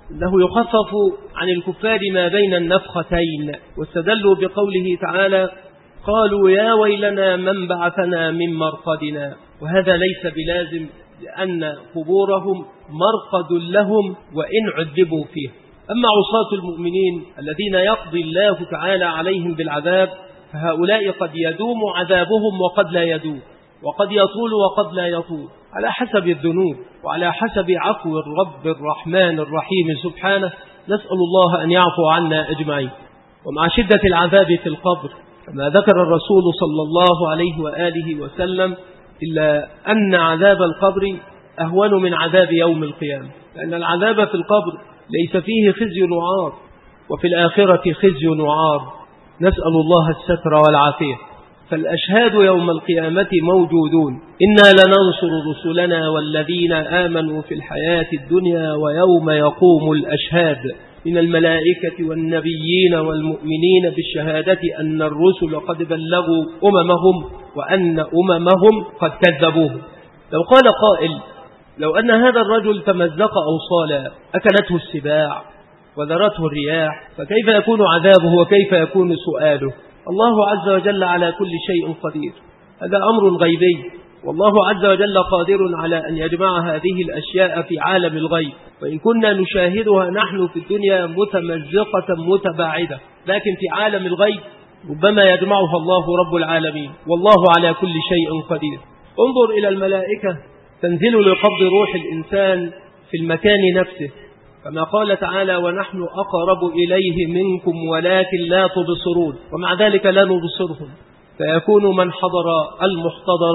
أنه يخفف عن الكفار ما بين النفختين، واستدلوا بقوله تعالى: قالوا يا ويلنا من بعثنا من مرقدنا. وهذا ليس بلازم، لأن قبورهم مرقد لهم وإن عذبوا فيه. أما عصاة المؤمنين الذين يقضي الله تعالى عليهم بالعذاب، فهؤلاء قد يدوم عذابهم وقد لا يدوم، وقد يطول وقد لا يطول، على حسب الذنوب وعلى حسب عفو الرب الرحمن الرحيم سبحانه. نسأل الله أن يعفو عنا أجمعين. ومع شدة العذاب في القبر كما ذكر الرسول صلى الله عليه وآله وسلم، إلا أن عذاب القبر أهون من عذاب يوم القيامة، لأن العذاب في القبر ليس فيه خزي وعار، وفي الآخرة خزي وعار، نسأل الله الستر والعافية. فالأشهاد يوم القيامة موجودون، إنا لننصر رسلنا والذين آمنوا في الحياة الدنيا ويوم يقوم الأشهاد من الملائكة والنبيين والمؤمنين بالشهادة أن الرسل قد بلغوا أممهم وأن أممهم قد كذبوه. لو قال قائل: لو أن هذا الرجل تمزق أو صال أكلته السباع وذرته الرياح، فكيف يكون عذابه وكيف يكون سؤاله؟ الله عز وجل على كل شيء قدير، هذا أمر غيبي، والله عز وجل قادر على أن يجمع هذه الأشياء في عالم الغيب، وإن كنا نشاهدها نحن في الدنيا متمزقة متباعدة، لكن في عالم الغيب ربما يجمعها الله رب العالمين، والله على كل شيء قدير. انظر إلى الملائكة تنزل لقبض روح الإنسان في المكان نفسه، كما قال تعالى: ونحن أقرب إليه منكم ولكن لا تبصرون، ومع ذلك لا نبصرهم، فيكون من حضر المحتضر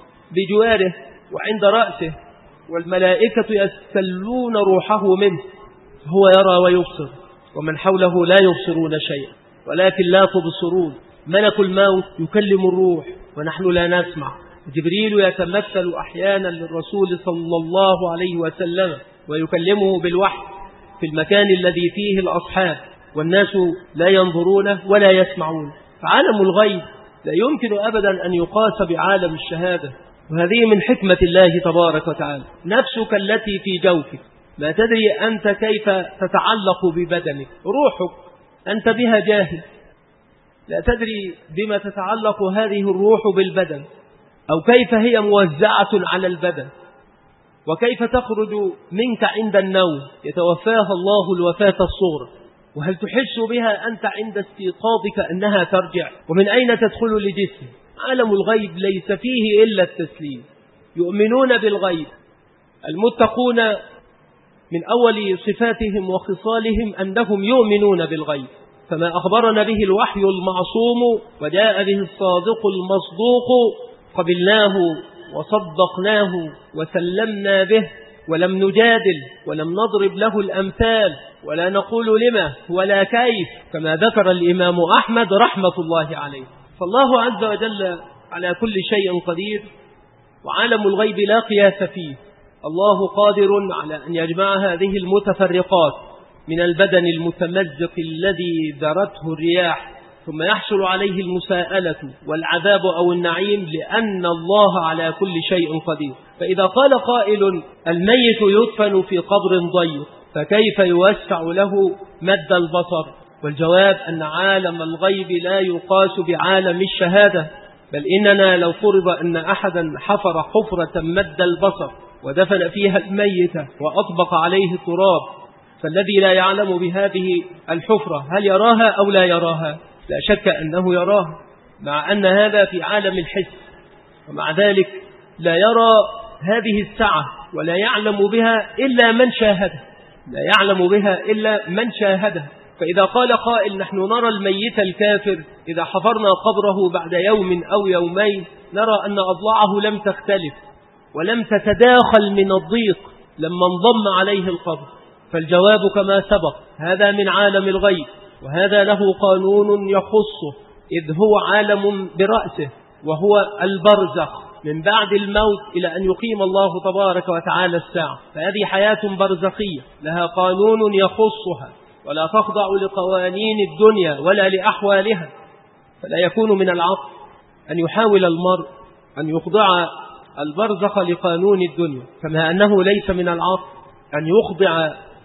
بجواره وعند رأسه، والملائكة يستلون روحه منه، هو يرى ويبصر، ومن حوله لا يبصرون شيئا ولكن لا تبصرون. ملك الموت يكلم الروح ونحن لا نسمع، جبريل يتمثل أحيانا للرسول صلى الله عليه وسلم ويكلمه بالوحي في المكان الذي فيه الأصحاب، والناس لا ينظرون ولا يسمعون. فعالم الغيب لا يمكن أبدا أن يقاس بعالم الشهادة، وهذه من حكمة الله تبارك وتعالى. نفسك التي في جوفك ما تدري أنت كيف تتعلق ببدنك، روحك أنت بها جاهل، لا تدري بما تتعلق هذه الروح بالبدن، أو كيف هي موزعة على البدن، وكيف تخرج منك عند النوم يتوفاها الله الوفاة الصغرى، وهل تحس بها أنت عند استيقاظك أنها ترجع، ومن أين تدخل لجسم. عالم الغيب ليس فيه إلا التسليم. يؤمنون بالغيب المتقون من أول صفاتهم وخصالهم أنهم يؤمنون بالغيب، فما أخبرنا به الوحي المعصوم وجاء به الصادق المصدوق قبلناه وصدقناه وسلمنا به، ولم نجادل ولم نضرب له الأمثال ولا نقول لما ولا كيف، كما ذكر الإمام أحمد رحمة الله عليه. فالله عز وجل على كل شيء قدير، وعالم الغيب لا قياس فيه. الله قادر على أن يجمع هذه المتفرقات من البدن المتمزق الذي ذرته الرياح، ثم يحصل عليه المساءلة والعذاب أو النعيم، لأن الله على كل شيء قدير. فإذا قال قائل: الميت يدفن في قبر ضيق، فكيف يوسع له مد البصر؟ والجواب أن عالم الغيب لا يقاس بعالم الشهادة، بل إننا لو فرض أن أحدا حفر حفرة مد البصر ودفن فيها الميت وأطبق عليه التراب، فالذي لا يعلم بهذه الحفرة هل يراها أو لا يراها؟ لا شك أنه يراها، مع أن هذا في عالم الحس، ومع ذلك لا يرى هذه السعة ولا يعلم بها إلا من شاهده، لا يعلم بها إلا من شاهده. فإذا قال قائل: نحن نرى الميت الكافر إذا حفرنا قبره بعد يوم أو يومين نرى أن أضلاعه لم تختلف ولم تتداخل من الضيق لما انضم عليه القبر، فالجواب كما سبق: هذا من عالم الغيب، وهذا له قانون يخصه، إذ هو عالم برأسه، وهو البرزخ من بعد الموت إلى أن يقيم الله تبارك وتعالى الساعة. فهذه حياة برزخية لها قانون يخصها، ولا تخضع لقوانين الدنيا ولا لأحوالها. فلا يكون من العقل أن يحاول المرء أن يخضع البرزخ لقانون الدنيا، كما أنه ليس من العقل أن يخضع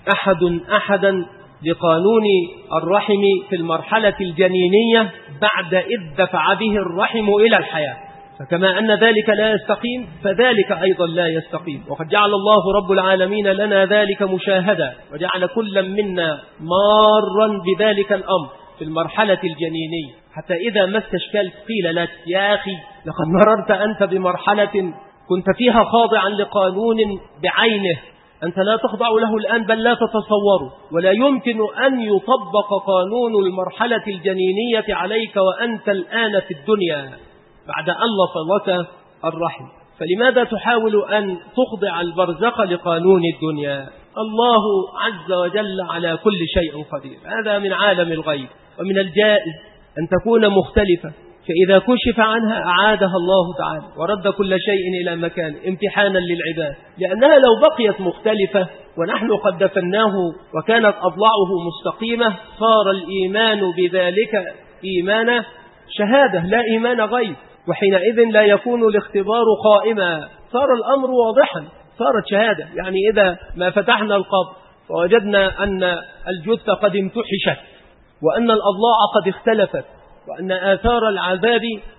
أحدا لقانون الرحم في المرحلة الجنينية بعد إذ دفع به الرحم إلى الحياة. فكما أن ذلك لا يستقيم فذلك أيضا لا يستقيم. وقد جعل الله رب العالمين لنا ذلك مشاهدا، وجعل كل منا مارا بذلك الأمر في المرحلة الجنينية، حتى إذا ما استشكلت قيل لك يا أخي لقد مررت أنت بمرحلة كنت فيها خاضعا لقانون بعينه، أنت لا تخضع له الآن بل لا تتصوره، ولا يمكن أن يطبق قانون المرحلة الجنينية عليك وأنت الآن في الدنيا بعد أن لطلك الرحم. فلماذا تحاول أن تخضع البرزخ لقانون الدنيا؟ الله عز وجل على كل شيء قدير. هذا من عالم الغيب، ومن الجائز أن تكون مختلفة، فإذا كشف عنها أعادها الله تعالى ورد كل شيء إلى مكان امتحانا للعباد، لأنها لو بقيت مختلفة ونحن قد دفناه وكانت أضلاعه مستقيمة صار الإيمان بذلك إيمان شهادة لا إيمان غيب، وحينئذ لا يكون الاختبار قائما، صار الأمر واضحا، صارت شهادة. يعني إذا ما فتحنا القبر فوجدنا أن الجثة قد امتحشت وأن الأضلاع قد اختلفت وأن آثار العذاب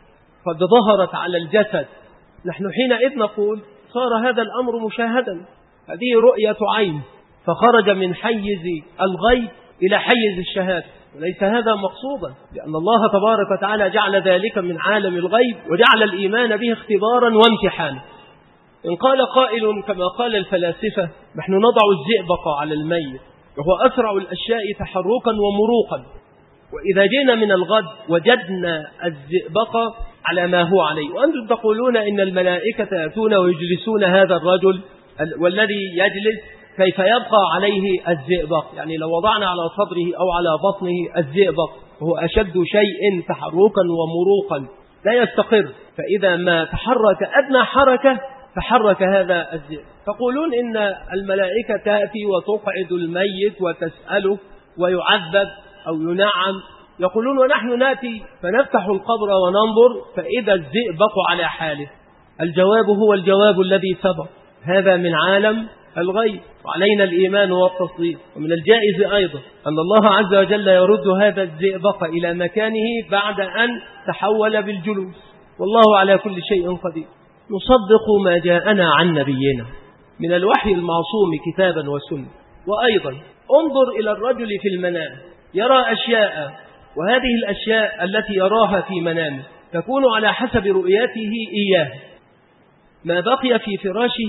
قد ظهرت على الجسد، نحن حينئذ نقول صار هذا الأمر مشاهدا، هذه رؤية عين، فخرج من حيز الغيب إلى حيز الشهادة، وليس هذا مقصودا، لأن الله تبارك وتعالى جعل ذلك من عالم الغيب وجعل الإيمان به اختبارا وامتحانا. إن قال قائل كما قال الفلاسفة نحن نضع الزئبق على الميت وهو أسرع الأشياء تحركا ومروقا، وإذا جينا من الغد وجدنا الزئبق على ما هو عليه، وأنتم تقولون إن الملائكة يأتون ويجلسون هذا الرجل والذي يجلس كيف يبقى عليه الزئبق، يعني لو وضعنا على صدره أو على بطنه الزئبق وهو أشد شيء تحركا ومروقا لا يستقر، فإذا ما تحرك أدنى حركة تحرك هذا الزئبق. تقولون إن الملائكة تأتي وتقعد الميت وتسأله ويعذب أو ينعم، يقولون ونحن نأتي فنفتح القبر وننظر فإذا الزئبق على حاله. الجواب هو الجواب الذي سبق، هذا من عالم الغيب وعلينا الإيمان والتصديق. ومن الجائز أيضا أن الله عز وجل يرد هذا الزئبق إلى مكانه بعد أن تحول بالجلوس، والله على كل شيء قدير. نصدق ما جاءنا عن نبينا من الوحي المعصوم كتابا وسنة. وأيضا انظر إلى الرجل في المنام يرى أشياء، وهذه الأشياء التي يراها في منامه تكون على حسب رؤيته إياه، ما بقي في فراشه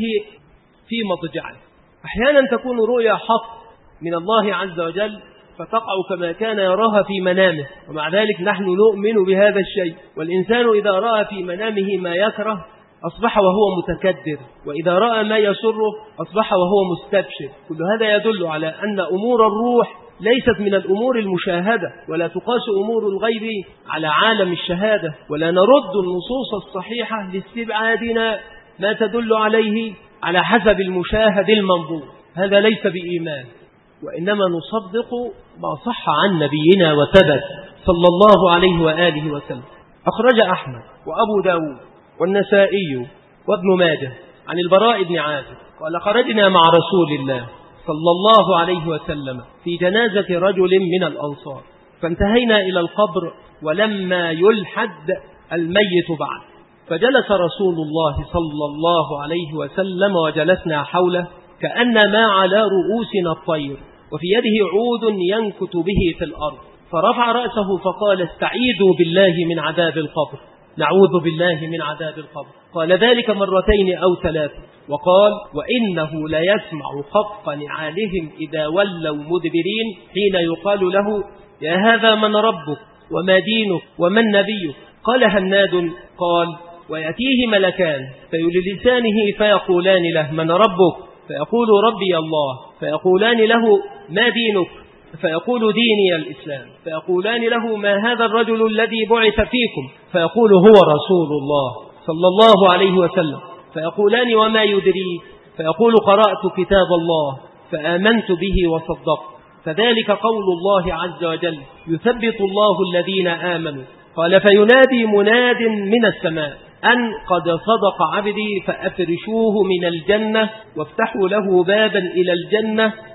في مضجعه. أحيانا تكون رؤيا حق من الله عز وجل فتقع كما كان يراها في منامه، ومع ذلك نحن نؤمن بهذا الشيء. والإنسان إذا رأى في منامه ما يكره أصبح وهو متكدر، وإذا رأى ما يسره أصبح وهو مستبشر. كل هذا يدل على أن أمور الروح ليست من الأمور المشاهدة، ولا تقاس أمور الغيب على عالم الشهادة، ولا نرد النصوص الصحيحة لاستبعادنا ما تدل عليه على حسب المشاهد المنظور. هذا ليس بإيمان، وإنما نصدق ما صح عن نبينا وثبت صلى الله عليه وآله وسلم. أخرج أحمد وأبو داود والنسائي وابن ماجه عن البراء بن عازب قال خرجنا مع رسول الله صلى الله عليه وسلم في جنازة رجل من الأنصار، فانتهينا إلى القبر ولما يلحد الميت بعد، فجلس رسول الله صلى الله عليه وسلم وجلسنا حوله كأنما على رؤوسنا الطير، وفي يده عود ينكت به في الأرض، فرفع رأسه فقال استعيذوا بالله من عذاب القبر، نعوذ بالله من عذاب القبر. قال ذلك مرتين أو ثلاثة، وقال وإنه ليسمع خفق نعالهم إذا ولوا مدبرين حين يقال له يا هذا من ربك وما دينك ومن نبيك؟ قال هناد قال ويأتيه ملكان فيلسانه فيقولان له من ربك؟ فيقول ربي الله، فيقولان له ما دينك؟ فيقول ديني الإسلام، فيقولان له ما هذا الرجل الذي بعث فيكم؟ فيقول هو رسول الله صلى الله عليه وسلم، فيقولان وما يدريك؟ فيقول قرأت كتاب الله فآمنت به وصدقت. فذلك قول الله عز وجل يثبت الله الذين آمنوا. قال فينادي مناد من السماء أن قد صدق عبدي فأفرشوه من الجنة وافتحوا له بابا إلى الجنة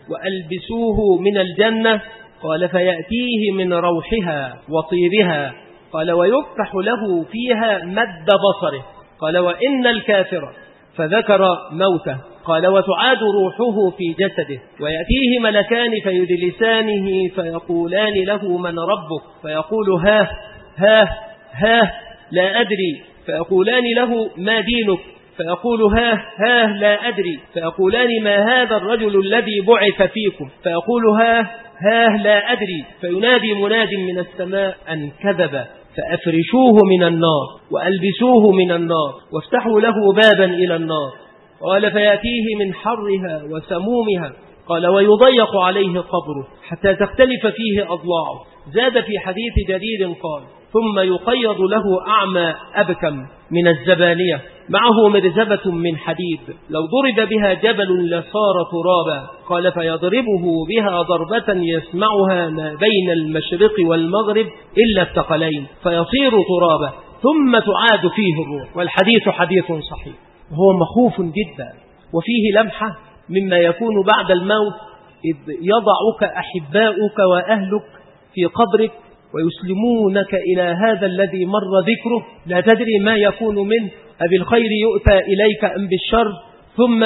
وألبسوه من الجنة. قال فيأتيه من روحها وطيبها. قال ويفتح له فيها مد بصره. قال وإن الكافر، فذكر موته. قال وتعاد روحه في جسده، ويأتيه ملكان فيجلسانه فيقولان له من ربك؟ فيقول ها ها ها لا أدري. فيقولان له ما دينك؟ فيقول ها ها لا أدري. فيقولان ما هذا الرجل الذي بعث فيكم؟ فيقول ها ها لا أدري. فينادي مناد من السماء أن كذب، فأفرشوه من النار وألبسوه من النار وافتحوا له بابا إلى النار. قال فيأتيه من حرها وسمومها. قال ويضيق عليه قبره حتى تختلف فيه أضلاعه. زاد في حديث جرير قال ثم يقيض له أعمى أبكم من الزبانية معه مرزبة من حديد، لو ضرب بها جبل لصار ترابا. قال فيضربه بها ضربة يسمعها ما بين المشرق والمغرب إلا الثقلين فيصير ترابا، ثم تعاد فيه الروح. والحديث حديث صحيح، وهو مخوف جدا، وفيه لمحة مما يكون بعد الموت، إذ يضعك أحباؤك وأهلك في قبرك ويسلمونك إلى هذا الذي مر ذكره، لا تدري ما يكون منه، أبالخير يؤتى إليك أم بالشر، ثم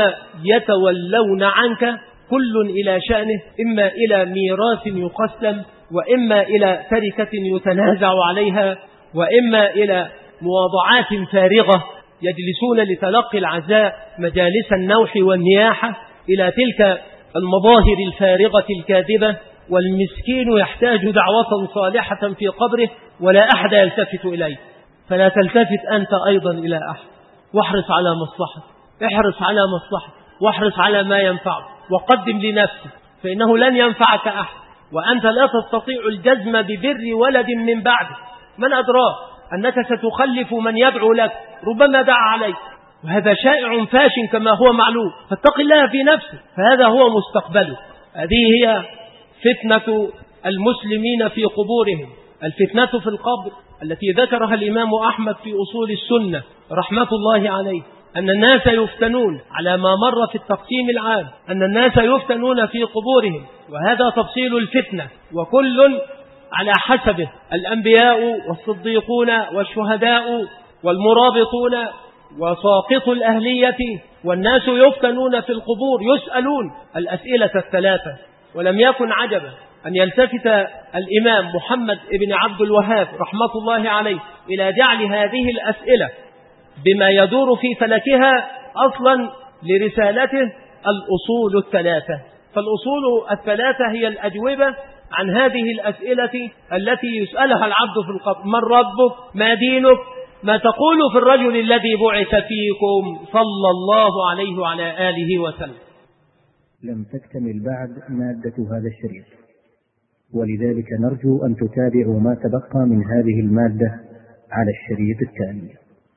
يتولون عنك كل إلى شأنه، إما إلى ميراث يقسم، وإما إلى تركة يتنازع عليها، وإما إلى مواضعات فارغة يجلسون لتلقي العزاء مجالس النوح والنياحة، إلى تلك المظاهر الفارغة الكاذبة. والمسكين يحتاج دعوة صالحة في قبره ولا أحد يلتفت إليه، فلا تلتفت أنت أيضا إلى أحد، واحرص على مصلحة، احرص على مصلحة، واحرص على ما ينفعك، وقدم لنفسك، فإنه لن ينفعك أحد، وأنت لا تستطيع الجزم ببر ولد من بعدك. من أدراك أنك ستخلف من يدعو لك، ربما دعا عليك، وهذا شائع فاش كما هو معلوم، فاتق الله في نفسك، فهذا هو مستقبله. هذه هي فتنة المسلمين في قبورهم، الفتنة في القبر التي ذكرها الإمام أحمد في أصول السنة رحمة الله عليه، أن الناس يفتنون على ما مر في التقسيم العام، أن الناس يفتنون في قبورهم، وهذا تفصيل الفتنة، وكل على حسبه، الأنبياء والصديقون والشهداء والمرابطون وساقط الأهلية، والناس يفتنون في القبور يسألون الأسئلة الثلاثة. ولم يكن عجبا أن يلتفت الإمام محمد بن عبد الوهاب رحمة الله عليه إلى جعل هذه الأسئلة بما يدور في فلكها أصلا لرسالته الأصول الثلاثة. فالأصول الثلاثة هي الأجوبة عن هذه الأسئلة التي يسألها العبد في القبر: من ربك؟ ما دينك؟ ما تقول في الرجل الذي بعث فيكم صلى الله عليه وعلى آله وسلم. لم تكتمل بعد مادة هذا الشريط، ولذلك نرجو أن تتابعوا ما تبقى من هذه المادة على الشريط التالي.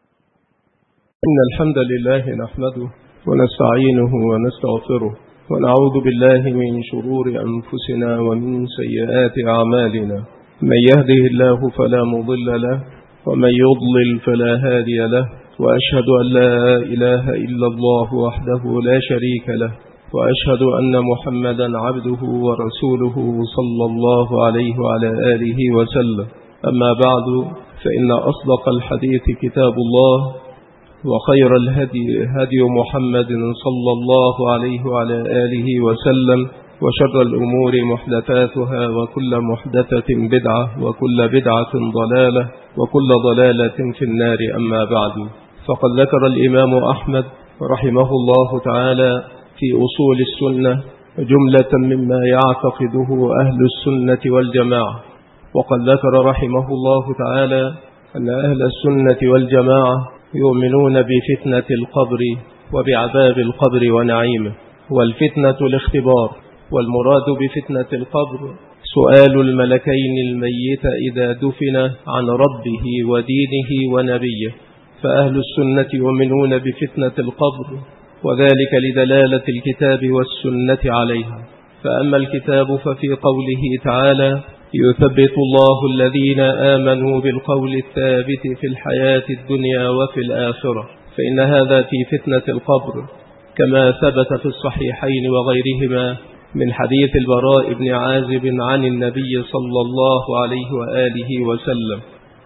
إن الحمد لله نحمده ونستعينه ونستغفره ونعوذ بالله من شرور أنفسنا ومن سيئات أعمالنا، من يهده الله فلا مضل له ومن يضلل فلا هادي له، وأشهد أن لا إله إلا الله وحده لا شريك له، وأشهد أن محمدا عبده ورسوله صلى الله عليه وعلى آله وسلم. أما بعد، فإن أصدق الحديث كتاب الله، وخير الهدي هدي محمد صلى الله عليه وعلى آله وسلم، وشر الأمور محدثاتها، وكل محدثة بدعة، وكل بدعة ضلالة، وكل ضلالة في النار. أما بعد، فقد ذكر الإمام أحمد رحمه الله تعالى في أصول السنة جملة مما يعتقده أهل السنة والجماعة، وقد ذكر رحمه الله تعالى أن أهل السنة والجماعة يؤمنون بفتنة القبر وبعذاب القبر ونعيمه. والفتنة الاختبار، والمراد بفتنة القبر سؤال الملكين الميت إذا دفن عن ربه ودينه ونبيه. فأهل السنة يؤمنون بفتنة القبر، وذلك لدلالة الكتاب والسنة عليها. فأما الكتاب ففي قوله تعالى: يثبت الله الذين آمنوا بالقول الثابت في الحياة الدنيا وفي الآخرة، فإن هذا في فتنة القبر، كما ثبت في الصحيحين وغيرهما من حديث البراء بن عازب عن النبي صلى الله عليه وآله وسلم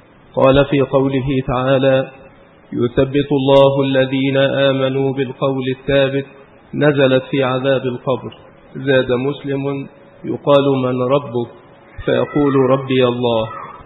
قال في قوله تعالى: يثبت الله الذين آمنوا بالقول الثابت، نزلت في عذاب القبر. زاد مسلم: يقال من ربك؟ فيقول ربي الله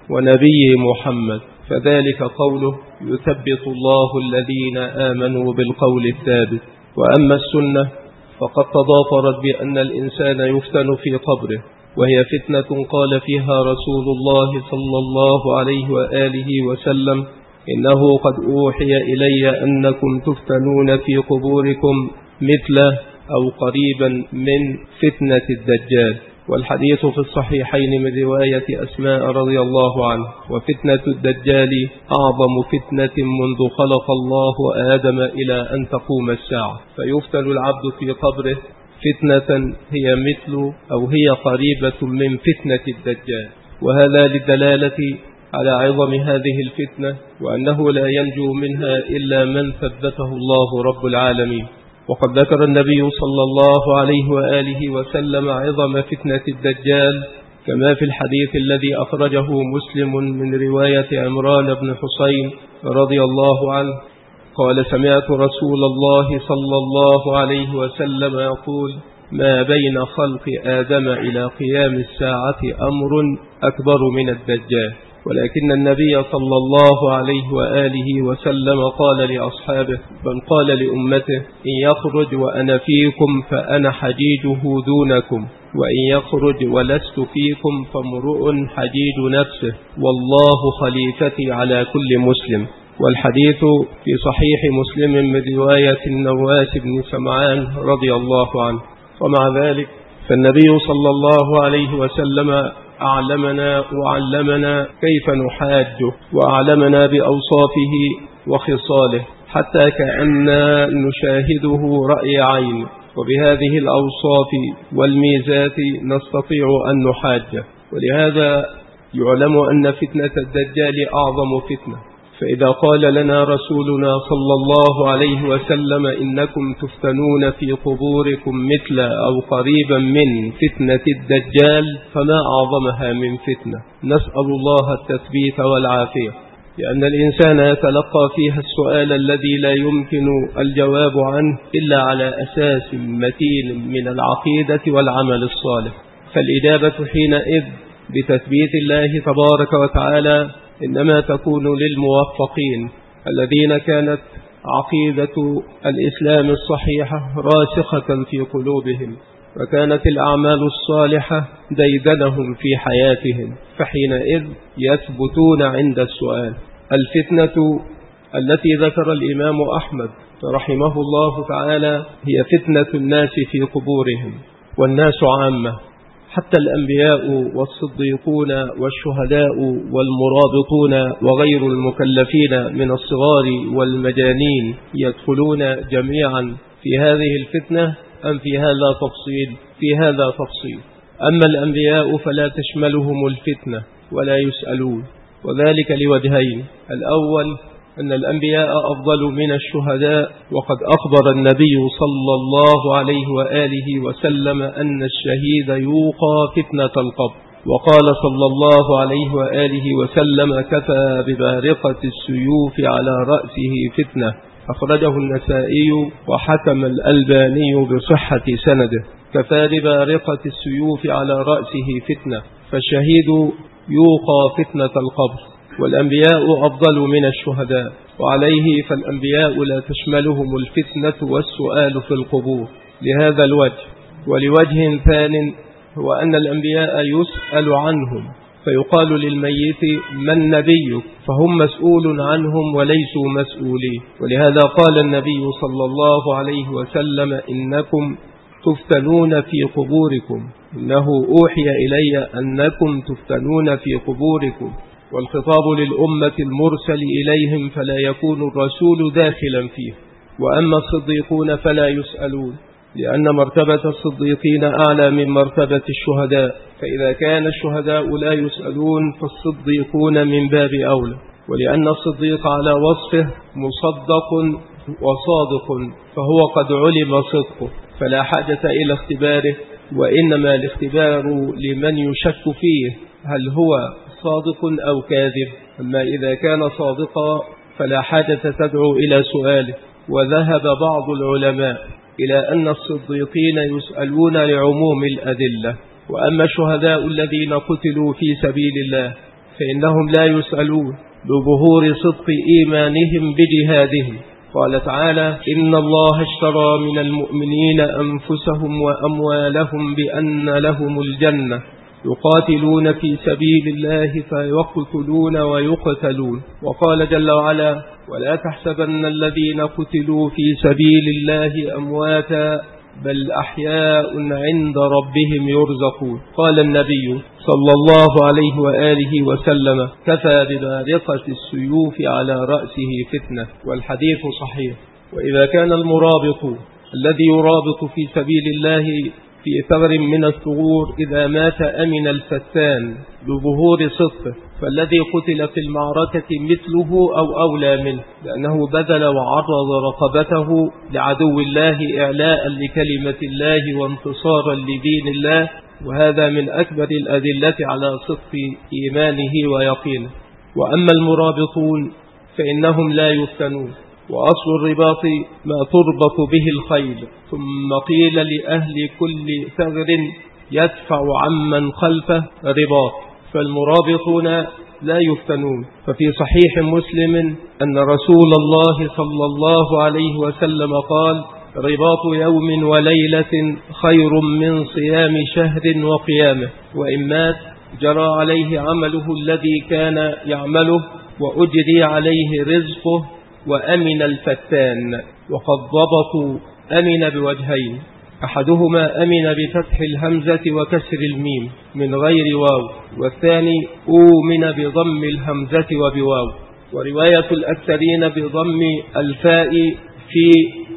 ونبي محمد، فذلك قوله يثبت الله الذين آمنوا بالقول الثابت. وأما السنة فقد تضافرت بأن الإنسان يفتن في قبره، وهي فتنة قال فيها رسول الله صلى الله عليه وآله وسلم: إنه قد أوحي إلي أنكم تفتنون في قبوركم مثل أو قريبا من فتنة الدجال. والحديث في الصحيحين من رواية أسماء رضي الله عنه: وفتنة الدجال أعظم فتنة منذ خلق الله آدم إلى أن تقوم الساعة. فيفتن العبد في قبره فتنة هي مثل أو هي قريبة من فتنة الدجال، وهذا للدلالة على عظم هذه الفتنة، وأنه لا ينجو منها إلا من ثبته الله رب العالمين. وقد ذكر النبي صلى الله عليه وآله وسلم عظم فتنة الدجال كما في الحديث الذي أخرجه مسلم من رواية عمران بن حسين رضي الله عنه قال: سمعت رسول الله صلى الله عليه وسلم يقول: ما بين خلق آدم إلى قيام الساعة أمر أكبر من الدجال. ولكن النبي صلى الله عليه وآله وسلم قال لأصحابه بل قال لأمته: إن يخرج وأنا فيكم فأنا حجيجه دونكم، وإن يخرج ولست فيكم فامرؤ حجيج نفسه، والله خليفتي على كل مسلم. والحديث في صحيح مسلم من رواية النواس بن سمعان رضي الله عنه. ومع ذلك فالنبي صلى الله عليه وسلم أعلمنا وعلمنا كيف نحاجه، وأعلمنا بأوصافه وخصاله حتى كأننا نشاهده رأي عين، وبهذه الأوصاف والميزات نستطيع أن نحاجه. ولهذا يعلم أن فتنة الدجال أعظم فتنة. فإذا قال لنا رسولنا صلى الله عليه وسلم: إنكم تفتنون في قبوركم مثل أو قريبا من فتنة الدجال، فما أعظمها من فتنة. نسأل الله التثبيت والعافية، لأن الإنسان يتلقى فيها السؤال الذي لا يمكن الجواب عنه إلا على أساس متين من العقيدة والعمل الصالح. فالإجابة حينئذ بتثبيت الله تبارك وتعالى إنما تكون للموفقين الذين كانت عقيدة الإسلام الصحيحة راسخة في قلوبهم، وكانت الأعمال الصالحة ديدنهم في حياتهم، فحينئذ يثبتون عند السؤال. الفتنة التي ذكر الإمام أحمد رحمه الله تعالى هي فتنة الناس في قبورهم، والناس عامة، حتى الأنبياء والصديقون والشهداء والمرابطون وغير المكلفين من الصغار والمجانين يدخلون جميعا في هذه الفتنة أم في هذا تفصيل؟ في هذا تفصيل. أما الأنبياء فلا تشملهم الفتنة ولا يسألون، وذلك لوجهين: الأول أن الأنبياء أفضل من الشهداء، وقد أخبر النبي صلى الله عليه وآله وسلم أن الشهيد يوقى فتنة القبر، وقال صلى الله عليه وآله وسلم: كفى ببارقة السيوف على رأسه فتنة. أخرجه النسائي وحكم الألباني بصحة سنده. كفى ببارقة السيوف على رأسه فتنة، فالشهيد يوقى فتنة القبر، والأنبياء أفضل من الشهداء، وعليه فالأنبياء لا تشملهم الفتنة والسؤال في القبور لهذا الوجه. ولوجه ثان هو أن الأنبياء يسأل عنهم، فيقال للميت: من نبيك؟ فهم مسؤول عنهم وليسوا مسؤولين. ولهذا قال النبي صلى الله عليه وسلم: إنكم تفتنون في قبوركم، إنه أوحي إلي أنكم تفتنون في قبوركم. والخطاب للأمة المرسل إليهم فلا يكون الرسول داخلا فيه. وأما الصديقون فلا يسألون، لأن مرتبة الصديقين أعلى من مرتبة الشهداء، فإذا كان الشهداء لا يسألون فالصديقون من باب أولى. ولأن الصديق على وصفه مصدق وصادق، فهو قد علم صدقه، فلا حاجة إلى اختباره وإنما الاختبار لمن يشك فيه هل هو صادق أو كاذب. أما إذا كان صادقا فلا حاجة تدعو إلى سؤاله. وذهب بعض العلماء إلى أن الصديقين يسألون لعموم الأدلة، وأما الشهداء الذين قتلوا في سبيل الله فإنهم لا يسألون لظهور صدق إيمانهم بجهادهم. قال تعالى: إن الله اشترى من المؤمنين أنفسهم وأموالهم بأن لهم الجنة يقاتلون في سبيل الله فيقتلون ويقتلون. وقال جل وعلا: ولا تحسبن الذين قتلوا في سبيل الله أمواتا بل أحياء عند ربهم يرزقون. قال النبي صلى الله عليه وآله وسلم: كفى ببارقة السيوف على رأسه فتنة. والحديث صحيح. وإذا كان المرابط الذي يرابط في سبيل الله في ثغر من الثغور إذا مات أمن الفتان لظهور صدقه، فالذي قتل في المعركة مثله أو أولى منه، لأنه بذل وعرض رقبته لعدو الله إعلاء لكلمة الله وانتصارا لدين الله، وهذا من أكبر الأدلة على صدق إيمانه ويقينه. وأما المرابطون فإنهم لا يفتنون. وأصل الرباط ما تربط به الخيل، ثم قيل لأهل كل ثغر يدفع عمن خلفه رباط، فالمرابطون لا يفتنون. ففي صحيح مسلم أن رسول الله صلى الله عليه وسلم قال: رباط يوم وليلة خير من صيام شهر وقيامه، وإن مات جرى عليه عمله الذي كان يعمله وأجري عليه رزقه وأمن الفتان. وقد ضبطوا أمن بوجهين: أحدهما أمن بفتح الهمزة وكسر الميم من غير واو، والثاني أؤمن بضم الهمزة وبواو. ورواية الأكثرين بضم الفاء في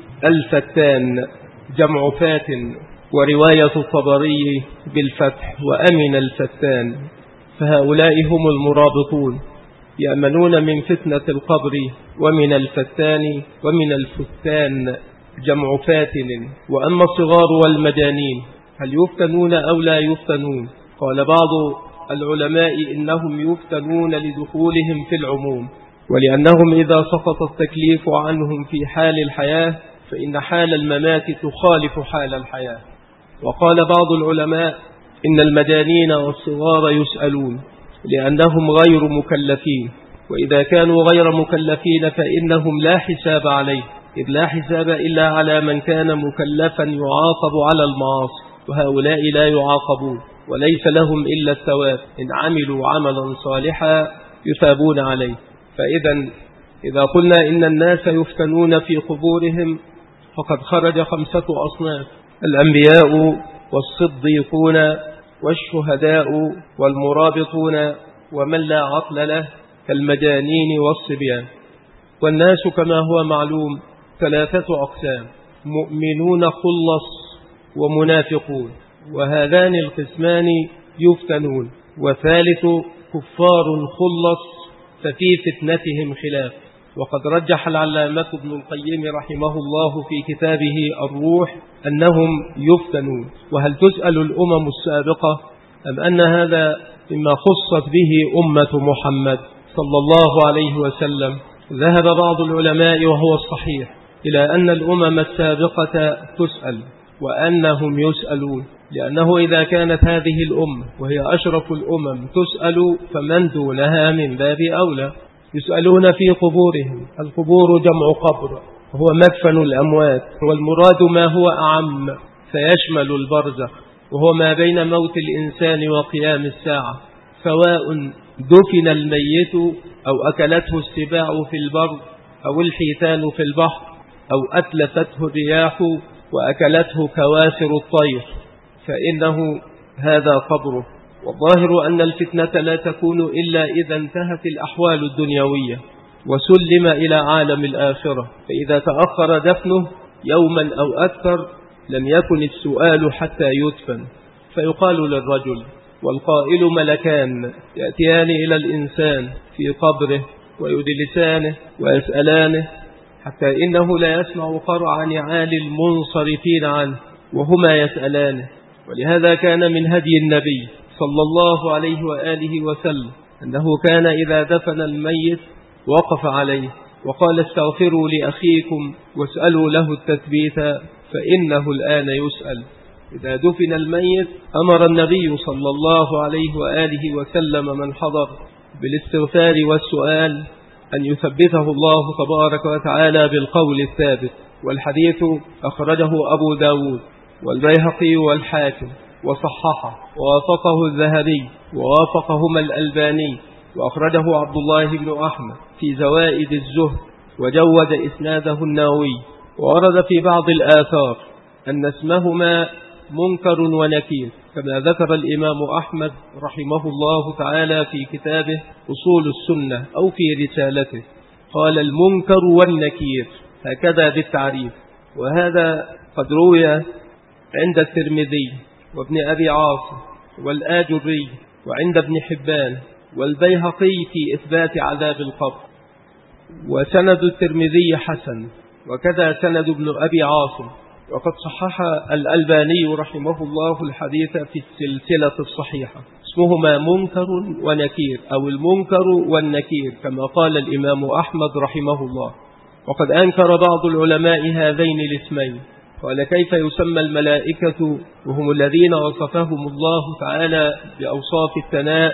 الفتان جمع فات، ورواية الطبري بالفتح وأمن الفتان. فهؤلاء هم المرابطون، يأمنون من فتنة القبر ومن الفتان ومن الفتان جمع فاتن. وأما الصغار والمجانين هل يفتنون أو لا يفتنون؟ قال بعض العلماء إنهم يفتنون لدخولهم في العموم، ولأنهم إذا سقط التكليف عنهم في حال الحياة فإن حال الممات تخالف حال الحياة. وقال بعض العلماء إن المجانين والصغار يسألون لأنهم غير مكلفين، وإذا كانوا غير مكلفين فإنهم لا حساب عليه، إذ لا حساب إلا على من كان مكلفا يعاقب على المعاصي، وهؤلاء لا يعاقبون وليس لهم إلا الثواب، إن عملوا عملا صالحا يثابون عليه. إذا قلنا إن الناس يفتنون في قبورهم فقد خرج 5 أصناف: الأنبياء والصديقون والشهداء والمرابطون ومن لا عقل له كالمجانين والصبيان. والناس كما هو معلوم 3 أقسام: مؤمنون خلص ومنافقون، وهذان القسمان يفتنون. وثالث كفار خلص ففي فتنتهم خلاف. وقد رجح العلامة ابن القيم رحمه الله في كتابه الروح أنهم يفتنون. وهل تسأل الأمم السابقة أم أن هذا مما خصت به أمة محمد صلى الله عليه وسلم؟ ذهب بعض العلماء وهو الصحيح إلى أن الأمم السابقة تسأل وأنهم يسألون، لأنه إذا كانت هذه الأمة وهي أشرف الأمم تسأل فمن دونها من باب أولى. يسألون في قبورهم. القبور جمع قبر وهو مدفن الأموات، والمراد ما هو أعم فيشمل البرزخ، وهو ما بين موت الإنسان وقيام الساعة، سواء دفن الميت أو أكلته السباع في البر أو الحيتان في البحر أو أتلفته الرياح وأكلته كواسر الطير، فإنه هذا قبره. والظاهر أن الفتنة لا تكون إلا إذا انتهت الأحوال الدنيوية وسلم إلى عالم الآخرة، فإذا تأخر دفنه يوما أو أكثر لم يكن السؤال حتى يدفن، فيقال للرجل والقائل ملكان يأتيان إلى الإنسان في قبره ويدلسانه ويسألانه، حتى إنه لا يسمع قرع نعال المنصرفين عنه وهما يسألانه، ولهذا كان من هدي النبي صلى الله عليه وآله وسلم أنه كان إذا دفن الميت وقف عليه وقال استغفروا لأخيكم واسألوا له التثبيت فإنه الآن يسأل. إذا دفن الميت أمر النبي صلى الله عليه وآله وسلم من حضر بالاستغفار والسؤال أن يثبته الله تبارك وتعالى بالقول الثابت. والحديث أخرجه أبو داود والبيهقي والحاكم وصححه ووافقه الذهبي ووافقهما الألباني، وأخرجه عبد الله بن أحمد في زوائد الزهد وجود إسناده النووي. وورد في بعض الآثار أن اسمهما منكر ونكير، كما ذكر الإمام أحمد رحمه الله تعالى في كتابه أصول السنة أو في رسالته، قال المنكر والنكير هكذا بالتعريف. وهذا قد روي عند الترمذي وابن أبي عاصم والآجري وعند ابن حبان والبيهقي في إثبات عذاب القبر. وسند الترمذي حسن، وكذا سند ابن أبي عاصم، وقد صحح الألباني رحمه الله الحديث في السلسلة الصحيحة. اسمهما منكر ونكير أو المنكر والنكير كما قال الإمام أحمد رحمه الله. وقد أنكر بعض العلماء هذين الاسمين، قال كيف يسمى الملائكة وهم الذين وصفهم الله تعالى بأوصاف الثناء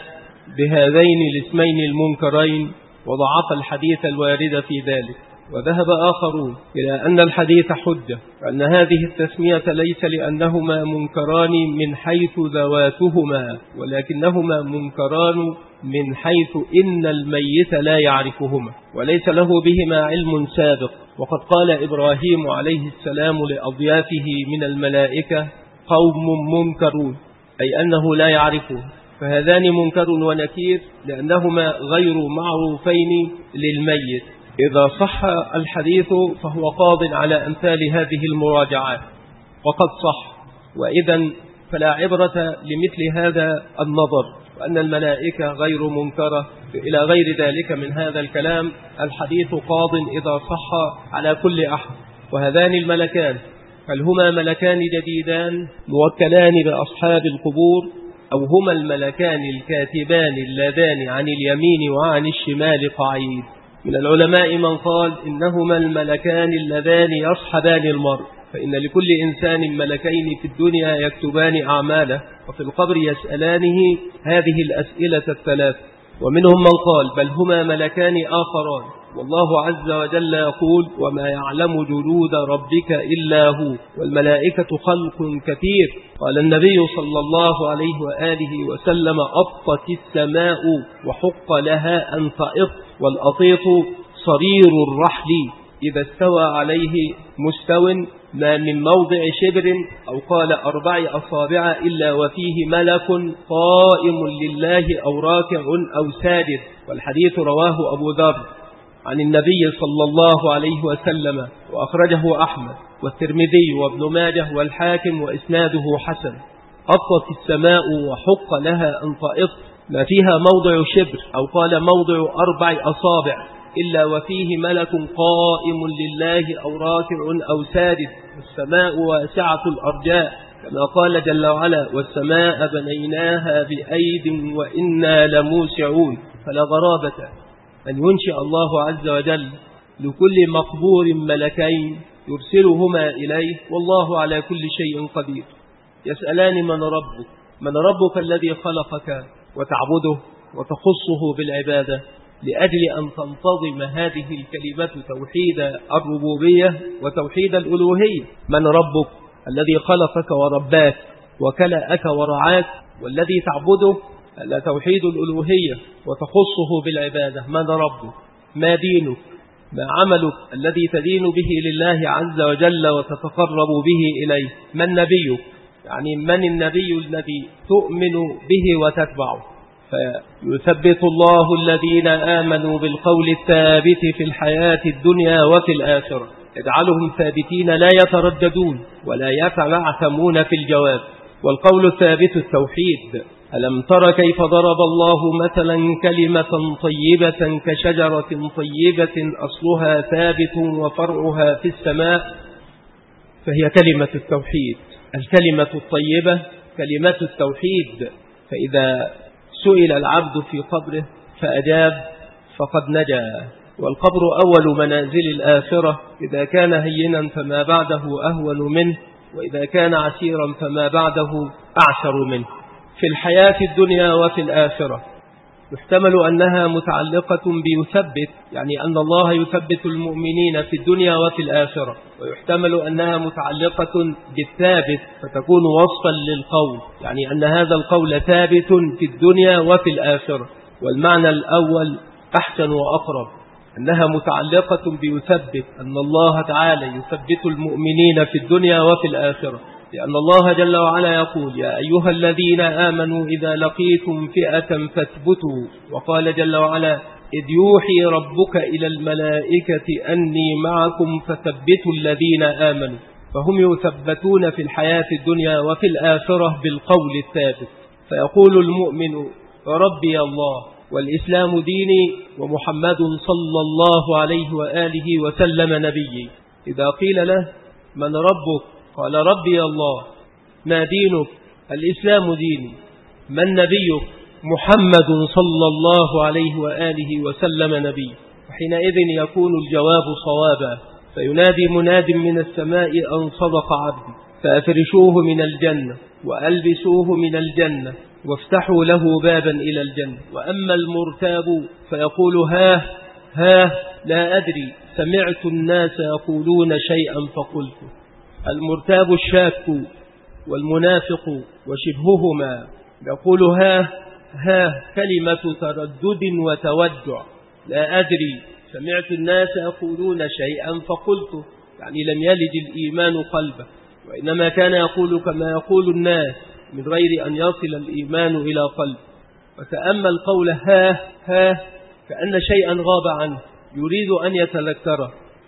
بهذين الاسمين المنكرين، وضعف الحديث الوارد في ذلك. وذهب آخرون إلى أن الحديث حجة، وأن هذه التسمية ليس لأنهما منكران من حيث ذواتهما، ولكنهما منكران من حيث إن الميت لا يعرفهما وليس له بهما علم سابق. وقد قال إبراهيم عليه السلام لأضيافه من الملائكة قوم منكرون، أي أنه لا يعرفه. فهذان منكر ونكير لأنهما غير معروفين للميت. إذا صح الحديث فهو قاض على أمثال هذه المراجعات، وقد صح، وإذا فلا عبرة لمثل هذا النظر، وأن الملائكة غير منكرة إلى غير ذلك من هذا الكلام. الحديث قاض إذا صح على كل أحد. وهذان الملكان هل هما ملكان جديدان موكلان بأصحاب القبور، أو هما الملكان الكاتبان اللذان عن اليمين وعن الشمال قعيد؟ من العلماء من قال إنهما الملكان اللذان يصحبان المرء، فإن لكل إنسان ملكين في الدنيا يكتبان أعماله، وفي القبر يسألانه هذه الأسئلة الثلاث. ومنهم من قال بل هما ملكان آخران، والله عز وجل يقول وما يعلم جنود ربك إلا هو والملائكة خلق كثير. قال النبي صلى الله عليه وآله وسلم أطت السماء وحق لها أن تأط، والأطيط صرير الرحل إذا استوى عليه مستو ما من موضع شبر أو قال 4 أصابع إلا وفيه ملك قائم لله أو راكع أو ساجد. والحديث رواه أبو ذر عن النبي صلى الله عليه وسلم، وأخرجه أحمد والترمذي وابن ماجه والحاكم وإسناده حسن. أطت السماء وحق لها أن تأط ما فيها موضع شبر أو قال موضع 4 أصابع إلا وفيه ملك قائم لله أو راكع أو ساجد. والسماء واسعة الأرجاء كما قال جل وعلا والسماء بنيناها بأيد وإنا لموسعون. فلا غرابة أن ينشئ الله عز وجل لكل مقبور ملكين يرسلهما إليه، والله على كل شيء قدير. يسألان من ربك؟ من ربك الذي خلقك وتعبده وتخصه بالعبادة لأجل أن تنتظم هذه الكلمة توحيد الربوبية وتوحيد الألوهية. من ربك الذي خلقك ورباك وكلأك ورعاك، والذي تعبده على توحيد الألوهية وتخصه بالعبادة. من ربك؟ ما دينك؟ ما عملك الذي تدين به لله عز وجل وتتقرب به إليه؟ من نبيك؟ يعني من النبي الذي تؤمن به وتتبعه؟ فيثبت الله الذين آمنوا بالقول الثابت في الحياة الدنيا وفي الآخرة، يجعلهم ثابتين لا يترددون ولا يتعثمون في الجواب. والقول الثابت التوحيد. ألم تر كيف ضرب الله مثلا كلمة طيبة كشجرة طيبة أصلها ثابت وفرعها في السماء، فهي كلمة التوحيد. الكلمة الطيبة كلمة التوحيد. فإذا سئل العبد في قبره فأجاب فقد نجا. والقبر أول منازل الآخرة، إذا كان هينا فما بعده أهون منه، وإذا كان عسيرا فما بعده أعسر منه. في الحياة الدنيا وفي الآخرة يحتمل أنها متعلقة بيثبت، يعني أن الله يثبت المؤمنين في الدنيا وفي الآخرة، ويحتمل أنها متعلقة بالثابت فتكون وصفا للقول، يعني أن هذا القول ثابت في الدنيا وفي الآخرة. والمعنى الأول أحسن وأقرب، أنها متعلقة بيثبت، أن الله تعالى يثبت المؤمنين في الدنيا وفي الآخرة، لأن الله جل وعلا يقول: يا أيها الذين آمنوا إذا لقيتم فئة فاثبتوا. وقال جل وعلا: إذ يوحي ربك إلى الملائكة أني معكم فثبتوا الذين آمنوا. فهم يثبتون في الحياة الدنيا وفي الآخرة بالقول الثابت. فيقول المؤمن: ربي الله والإسلام ديني ومحمد صلى الله عليه وآله وسلم نبيي. إذا قيل له: من ربك؟ قال: ربي الله. ما دينك؟ الإسلام ديني. من نبيك؟ محمد صلى الله عليه وآله وسلم نبي. وحينئذ يكون الجواب صوابا، فينادي مناد من السماء أن صدق عبدي، فأفرشوه من الجنة وألبسوه من الجنة وافتحوا له بابا إلى الجنة. وأما المرتاب فيقول: ها لا أدري، سمعت الناس يقولون شيئا فقلت. المرتاب الشاك والمنافق وشبههما يقول: ها كلمة تردد وتودع. لا أدري، سمعت الناس يقولون شيئا فقلت، يعني لم يلج الإيمان قلبه، وإنما كان يقول كما يقول الناس من غير أن يصل الإيمان إلى قلب. وتأمل قول ها كأن شيئا غاب عنه يريد أن يتذكره،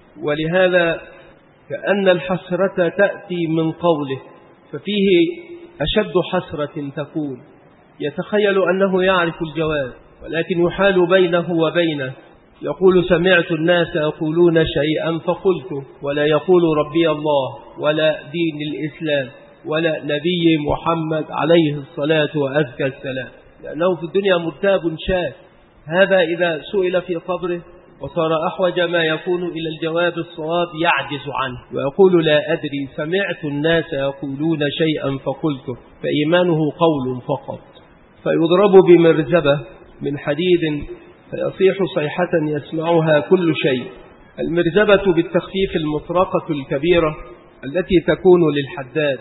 ولهذا كأن الحسرة تأتي من قوله، ففيه أشد حسرة تكون. يتخيل أنه يعرف الجواب ولكن يحال بينه وبينه. يقول: سمعت الناس يقولون شيئا فقلت، ولا يقول ربي الله ولا دين الإسلام ولا نبي محمد عليه الصلاة وأزكى السلام، لأنه في الدنيا مرتاب شاك. هذا إذا سئل في قبره وصار أحوج ما يكون إلى الجواب الصواب يعجز عنه ويقول: لا أدري، سمعت الناس يقولون شيئا فقلت، فإيمانه قول فقط. فيضرب بمرزبة من حديد فيصيح صيحة يسمعها كل شيء. المرزبة بالتخفيف المطرقة الكبيرة التي تكون للحداد.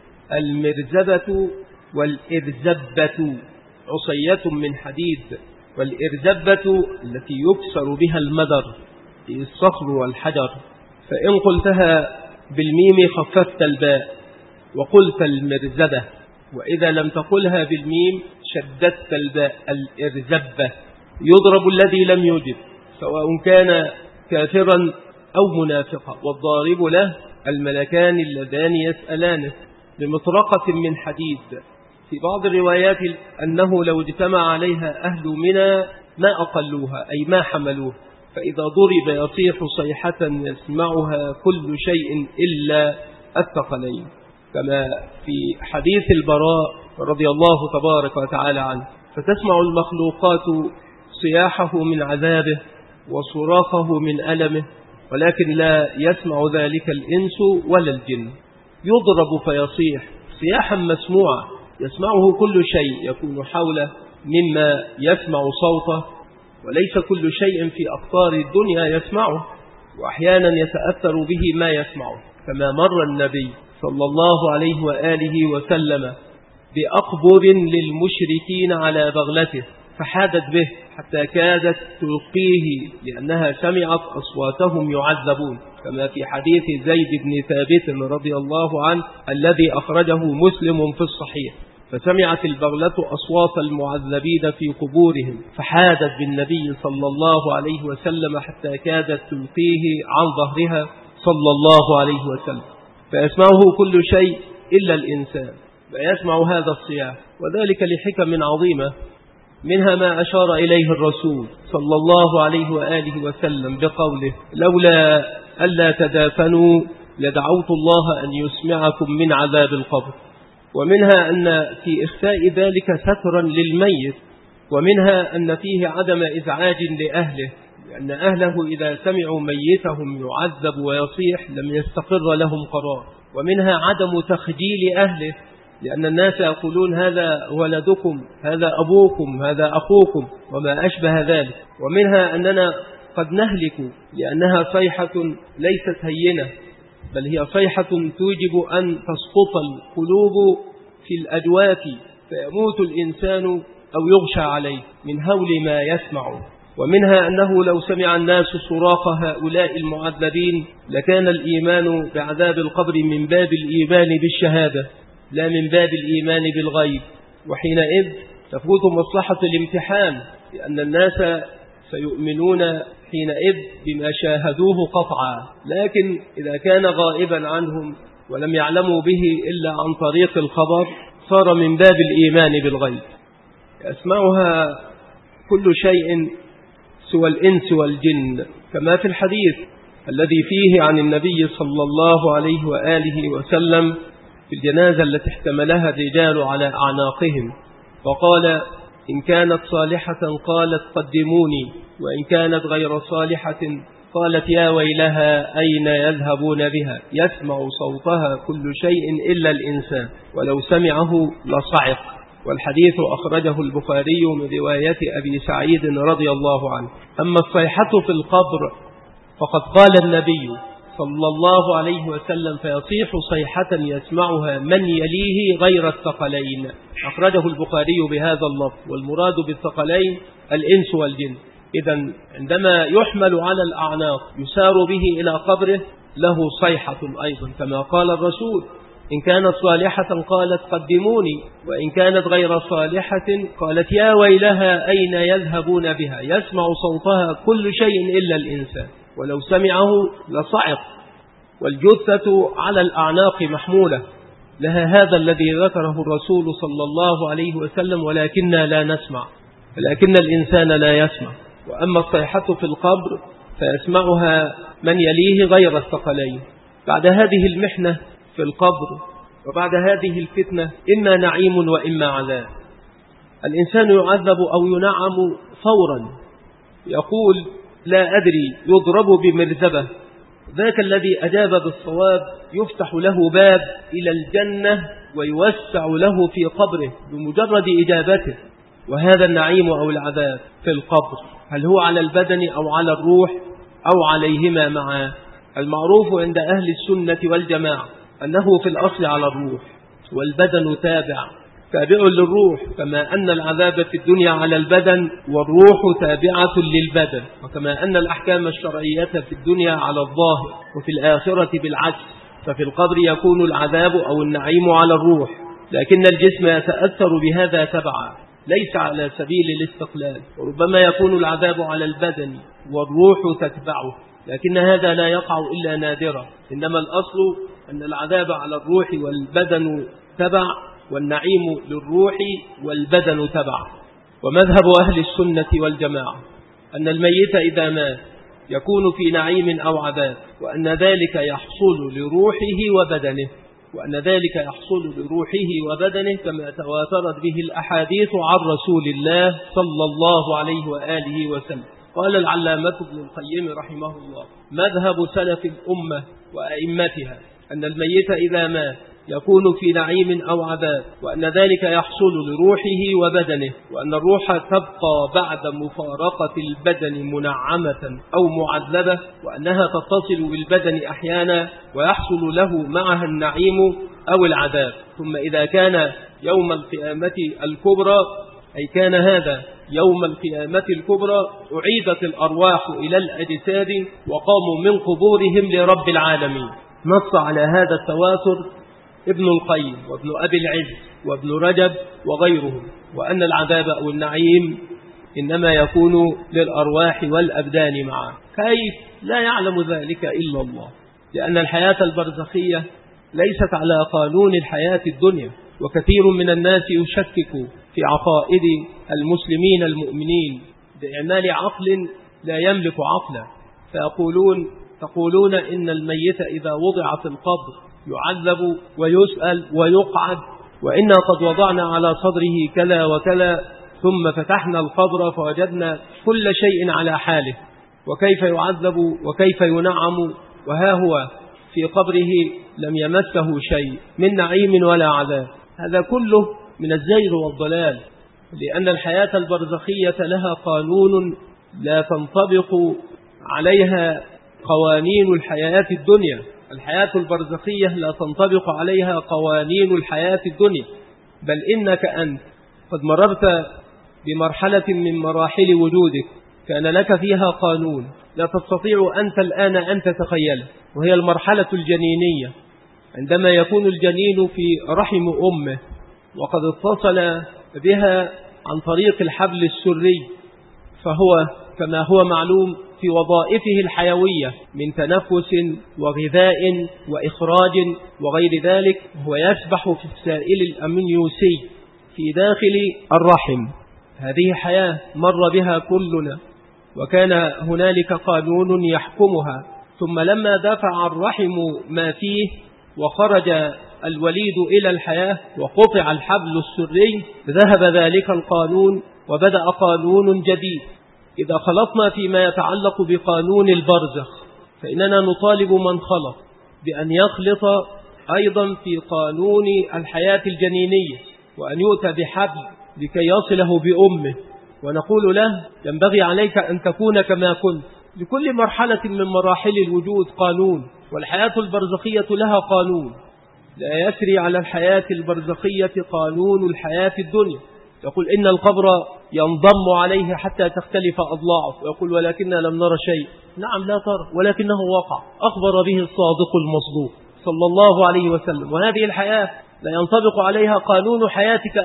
المرزبة والإرزبة عصية من حديد، والإرزبة التي يكسر بها المدر في الصخر والحجر. فإن قلتها بالميم خففت الباء وقلت المرزبة، وإذا لم تقلها بالميم شددت الباء الإرزبة. يضرب الذي لم يجب سواء كان كافرا أو منافقا، والضارب له الملكان اللذان يسألانه بمطرقة من حديد. في بعض الروايات أنه لو اجتمع عليها أهل منى ما أقلوها، أي ما حملوه. فإذا ضرب يصيح صيحة يسمعها كل شيء إلا الثقلين، كما في حديث البراء رضي الله تبارك وتعالى عنه: فتسمع المخلوقات صياحه من عذابه وصراخه من ألمه، ولكن لا يسمع ذلك الإنس ولا الجن. يضرب فيصيح صياحا مسموعا يسمعه كل شيء يكون حوله مما يسمع صوته، وليس كل شيء في أقطار الدنيا يسمعه، وأحيانا يتأثر به ما يسمعه. كما مر النبي صلى الله عليه وآله وسلم بأقبر للمشركين على بغلته فحادت به حتى كادت تلقيه لأنها سمعت أصواتهم يعذبون، كما في حديث زيد بن ثابت رضي الله عنه الذي أخرجه مسلم في الصحيح. فسمعت البغلة أصوات المعذبين في قبورهم فحادت بالنبي صلى الله عليه وسلم حتى كادت تلقيه عن ظهرها صلى الله عليه وسلم، فيسمعه كل شيء إلا الإنسان، فيسمع هذا الصياح، وذلك لحكم عظيمة، منها ما أشار إليه الرسول صلى الله عليه وآله وسلم بقوله: لولا ألا تدافنوا لدعوت الله أن يسمعكم من عذاب القبر. ومنها أن في إخفاء ذلك سترا للميت، ومنها أن فيه عدم إزعاج لأهله، لأن أهله إذا سمعوا ميتهم يعذب ويصيح لم يستقر لهم قرار. ومنها عدم تخجيل أهله، لأن الناس يقولون هذا ولدكم، هذا أبوكم، هذا أخوكم، وما أشبه ذلك. ومنها أننا قد نهلك لأنها صيحة ليست هينة، بل هي صيحة توجب أن تسقط القلوب في الأجواف فيموت الإنسان أو يغشى عليه من هول ما يسمع. ومنها أنه لو سمع الناس صراخ هؤلاء المعذبين لكان الإيمان بعذاب القبر من باب الإيمان بالشهادة لا من باب الإيمان بالغيب، وحينئذ تفوت مصلحة الامتحان، لأن الناس سيؤمنون حينئذ بما شاهدوه قطعا. لكن إذا كان غائبا عنهم ولم يعلموا به إلا عن طريق الخبر صار من باب الإيمان بالغيب. يسمعها كل شيء سوى الإنس والجن، كما في الحديث الذي فيه عن النبي صلى الله عليه وآله وسلم في الجنازة التي احتملها الرجال على أعناقهم، وقال: إن كانت صالحة قالت قدموني، وإن كانت غير صالحة قالت يا ويلها أين يذهبون بها، يسمع صوتها كل شيء إلا الإنسان ولو سمعه لصعق. والحديث أخرجه البخاري من رواية أبي سعيد رضي الله عنه. أما الصيحة في القبر فقد قال النبي صلى الله عليه وسلم: فيصيح صيحة يسمعها من يليه غير الثقلين. أخرجه البخاري بهذا اللفظ، والمراد بالثقلين الإنس والجن. إذن عندما يحمل على الأعناق يسار به إلى قبره له صيحة أيضا، كما قال الرسول: إن كانت صالحة قالت قدموني، وإن كانت غير صالحة قالت يا ويلها أين يذهبون بها، يسمع صوتها كل شيء إلا الإنسان ولو سمعه لصعق. والجثة على الأعناق محمولة لها هذا الذي ذكره الرسول صلى الله عليه وسلم، ولكننا لا نسمع، لكن الإنسان لا يسمع. وأما الصيحة في القبر فيسمعها من يليه غير الثقلين. بعد هذه المحنة في القبر وبعد هذه الفتنة إما نعيم وإما عذاب. الإنسان يعذب أو ينعم فورا، يقول: لا أدري، يضرب بمرزبة، ذاك الذي أجاب بالصواب يفتح له باب إلى الجنة ويوسع له في قبره بمجرد إجابته. وهذا النعيم أو العذاب في القبر هل هو على البدن أو على الروح أو عليهما معا؟ المعروف عند أهل السنة والجماعة أنه في الأصل على الروح، والبدن تابع للروح، كما أن العذاب في الدنيا على البدن والروح تابعة للبدن، وكما أن الأحكام الشرعية في الدنيا على الظاهر وفي الآخرة بالعكس. ففي القبر يكون العذاب أو النعيم على الروح، لكن الجسم يتأثر بهذا تبعا ليس على سبيل الاستقلال. وربما يكون العذاب على البدن والروح تتبعه، لكن هذا لا يقع إلا نادرا. إنما الأصل أن العذاب على الروح والبدن تبع، والنعيم للروح والبدن تبع. ومذهب أهل السنة والجماعة أن الميت إذا مات يكون في نعيم أو عذاب، وأن ذلك يحصل لروحه وبدنه، كما تواترت به الأحاديث عن رسول الله صلى الله عليه وآله وسلم. قال العلامة ابن القيم رحمه الله: مذهب سلف الأمة وأئمتها أن الميت إذا مات يكون في نعيم أو عذاب، وأن ذلك يحصل لروحه وبدنه، وأن الروح تبقى بعد مفارقة البدن منعمة أو معذبة، وأنها تتصل بالبدن أحيانا ويحصل له معها النعيم أو العذاب. ثم إذا كان يوم القيامة الكبرى، أي كان هذا يوم القيامة الكبرى، أعيدت الأرواح إلى الأجساد وقاموا من قبورهم لرب العالمين. نص على هذا التواتر ابن القيم وابن أبي العز وابن رجب وغيرهم، وأن العذاب أو النعيم إنما يكون للأرواح والأبدان معا. كيف؟ لا يعلم ذلك إلا الله، لأن الحياة البرزخية ليست على قانون الحياة الدنيا. وكثير من الناس يشكك في عقائد المسلمين المؤمنين بإعمال عقل لا يملك عقلا، تقولون إن الميت إذا وضع في القبر يعذب ويسأل ويقعد وإنا قد وضعنا على صدره كذا وكذا، ثم فتحنا القبر فوجدنا كل شيء على حاله، وكيف يعذب وكيف ينعم، وها هو في قبره لم يمسه شيء من نعيم ولا عذاب. هذا كله من الزيغ والضلال، لأن الحياة البرزخية لها قانون لا تنطبق عليها قوانين الحياة الدنيا. الحياة البرزخية لا تنطبق عليها قوانين الحياة الدنيا، بل إنك أنت قد مررت بمرحلة من مراحل وجودك كان لك فيها قانون لا تستطيع أنت الآن أن تتخيله، وهي المرحلة الجنينية، عندما يكون الجنين في رحم أمه وقد اتصل بها عن طريق الحبل السري، فهو كما هو معلوم في وظائفه الحيوية من تنفس وغذاء وإخراج وغير ذلك، هو يسبح في السائل الأمنيوسي في داخل الرحم. هذه حياة مر بها كلنا، وكان هنالك قانون يحكمها. ثم لما دفع الرحم ما فيه وخرج الوليد إلى الحياة وقطع الحبل السري، ذهب ذلك القانون وبدأ قانون جديد. إذا خلطنا فيما يتعلق بقانون البرزخ، فإننا نطالب من خلط بأن يخلط أيضا في قانون الحياة الجنينية، وأن يؤتى بحبل لكي يصله بأمه، ونقول له ينبغي عليك أن تكون كما كنت. لكل مرحلة من مراحل الوجود قانون، والحياة البرزخية لها قانون، لا يسري على الحياة البرزخية قانون الحياة الدنيا. يقول إن القبر ينضم عليه حتى تختلف أضلاعه، ويقول ولكننا لم نرى شيء. نعم لا ترى، ولكنه وقع، أخبر به الصادق المصدوق صلى الله عليه وسلم. وهذه الحياة لا ينطبق عليها قانون حياتك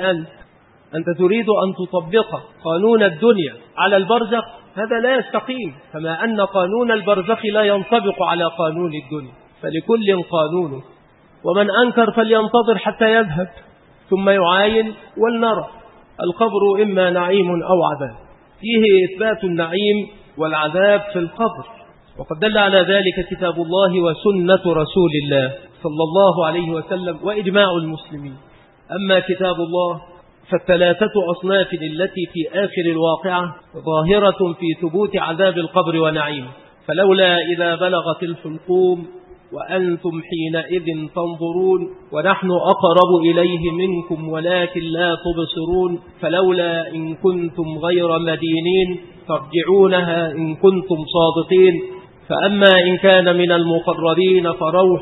أنت تريد أن تطبق قانون الدنيا على البرزخ، هذا لا يستقيم، كما أن قانون البرزخ لا ينطبق على قانون الدنيا، فلكل قانون. ومن أنكر فلينتظر حتى يذهب ثم يعاين ولنرى. القبر إما نعيم أو عذاب، فيه إثبات النعيم والعذاب في القبر، وقد دل على ذلك كتاب الله وسنة رسول الله صلى الله عليه وسلم وإجماع المسلمين. أما كتاب الله فالثلاثة أصناف التي في آخر الواقعة ظاهرة في ثبوت عذاب القبر ونعيمه، فلولا إذا بلغت الحلقوم وأنتم حينئذ تنظرون ونحن أقرب إليه منكم ولكن لا تبصرون، فلولا إن كنتم غير مدينين ترجعونها إن كنتم صادقين. فأما إن كان من المقربين فروح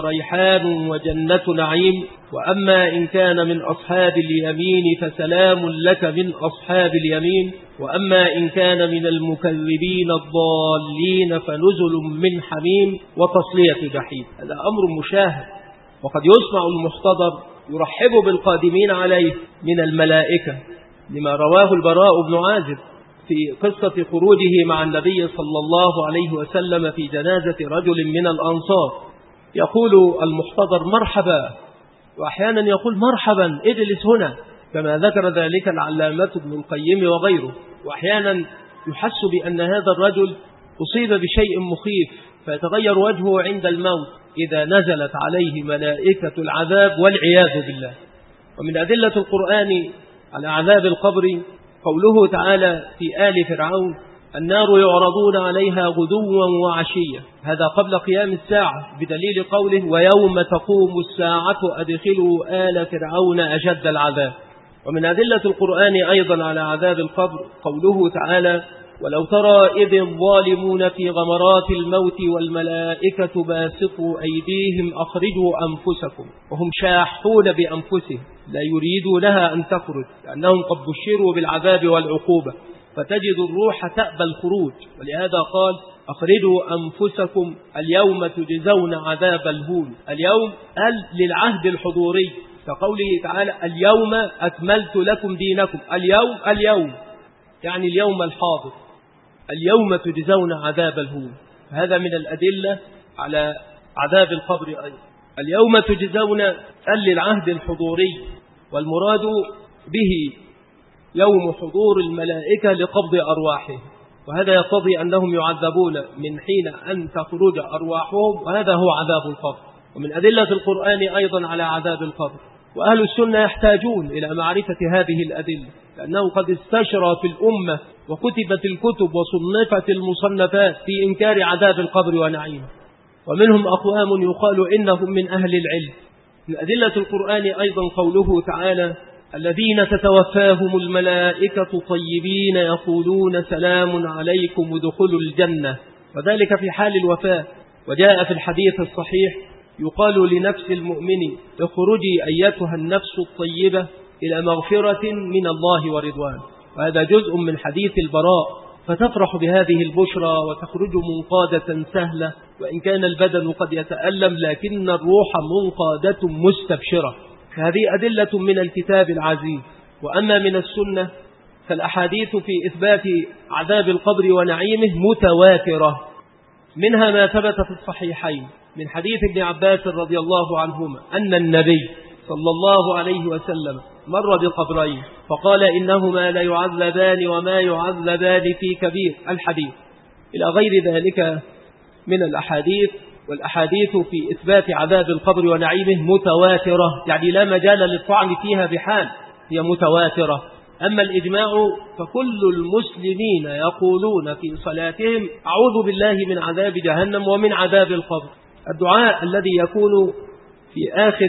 وريحان وجنة نعيم، وأما إن كان من أصحاب اليمين فسلام لك من أصحاب اليمين، وأما إن كان من المكذبين الضالين فنزل من حميم وتصلية جحيم. هذا أمر مشاهد، وقد يسمع المحتضر يرحب بالقادمين عليه من الملائكة، لما رواه البراء بن عازب في قصة خروجه مع النبي صلى الله عليه وسلم في جنازة رجل من الأنصار. يقول المحتضر مرحبا، وأحيانا يقول مرحبا اجلس هنا، كما ذكر ذلك العلامة ابن القيم وغيره. وأحيانا يحس بأن هذا الرجل أصيب بشيء مخيف فيتغير وجهه عند الموت إذا نزلت عليه ملائكة العذاب والعياذ بالله. ومن أدلة القرآن على عذاب القبر قوله تعالى في آل فرعون النار يعرضون عليها غدوا وعشيا، هذا قبل قيام الساعة، بدليل قوله ويوم تقوم الساعة أدخلوا آل فرعون أشد العذاب. ومن أدلة القرآن أيضا على عذاب القبر قوله تعالى ولو ترى إذ الظالمون في غمرات الموت والملائكة باسطوا أيديهم أخرجوا أنفسكم وهم شاحون بأنفسهم لا يريدونها أن تخرج لأنهم قد بشروا بالعذاب والعقوبة، فتجد الروح تأبى الخروج، ولهذا قال أخرجوا أنفسكم اليوم تجزون عذاب الهون. اليوم للعهد الحضوري، كقوله تعالى اليوم أكملت لكم دينكم. اليوم يعني اليوم الحاضر، اليوم تجزون عذاب الهون. هذا من الأدلة على عذاب القبر أيضا. اليوم تجزون للعهد الحضوري، والمراد به يوم حضور الملائكة لقبض أرواحهم، وهذا يقتضي أنهم يعذبون من حين أن تخرج أرواحهم، وهذا هو عذاب القبر. ومن أدلة القرآن أيضا على عذاب القبر وأهل السنة يحتاجون إلى معرفة هذه الأدلة، لأنه قد استشرى في الأمة وكتبت الكتب وصنفت المصنفات في إنكار عذاب القبر ونعيمه، ومنهم أقوام يقال إنهم من أهل العلم. من أدلة القرآن أيضا قوله تعالى: الذين تتوفاهم الملائكة طيبين يقولون سلام عليكم ادخلوا الجنة، وذلك في حال الوفاة. وجاء في الحديث الصحيح: يقال لنفس المؤمن: اخرجي أيتها النفس الطيبة إلى مغفرة من الله ورضوان. وهذا جزء من حديث البراء، فتفرح بهذه البشرى وتخرج منقادة سهلة، وإن كان البدن قد يتألم لكن الروح منقادة مستبشرة. هذه أدلة من الكتاب العزيز. وأما من السنة فالأحاديث في إثبات عذاب القبر ونعيمه متواترة، منها ما ثبت في الصحيحين من حديث ابن عباس رضي الله عنهما أن النبي صلى الله عليه وسلم مر بقبرين فقال: إنهما لا يعذبان وما يعذبان في كبير، الحديث إلى غير ذلك من الأحاديث. والأحاديث في إثبات عذاب القبر ونعيمه متواترة، يعني لا مجال للطعن فيها بحال، هي متواترة. أما الإجماع فكل المسلمين يقولون في صلاتهم: أعوذ بالله من عذاب جهنم ومن عذاب القبر. الدعاء الذي يكون في آخر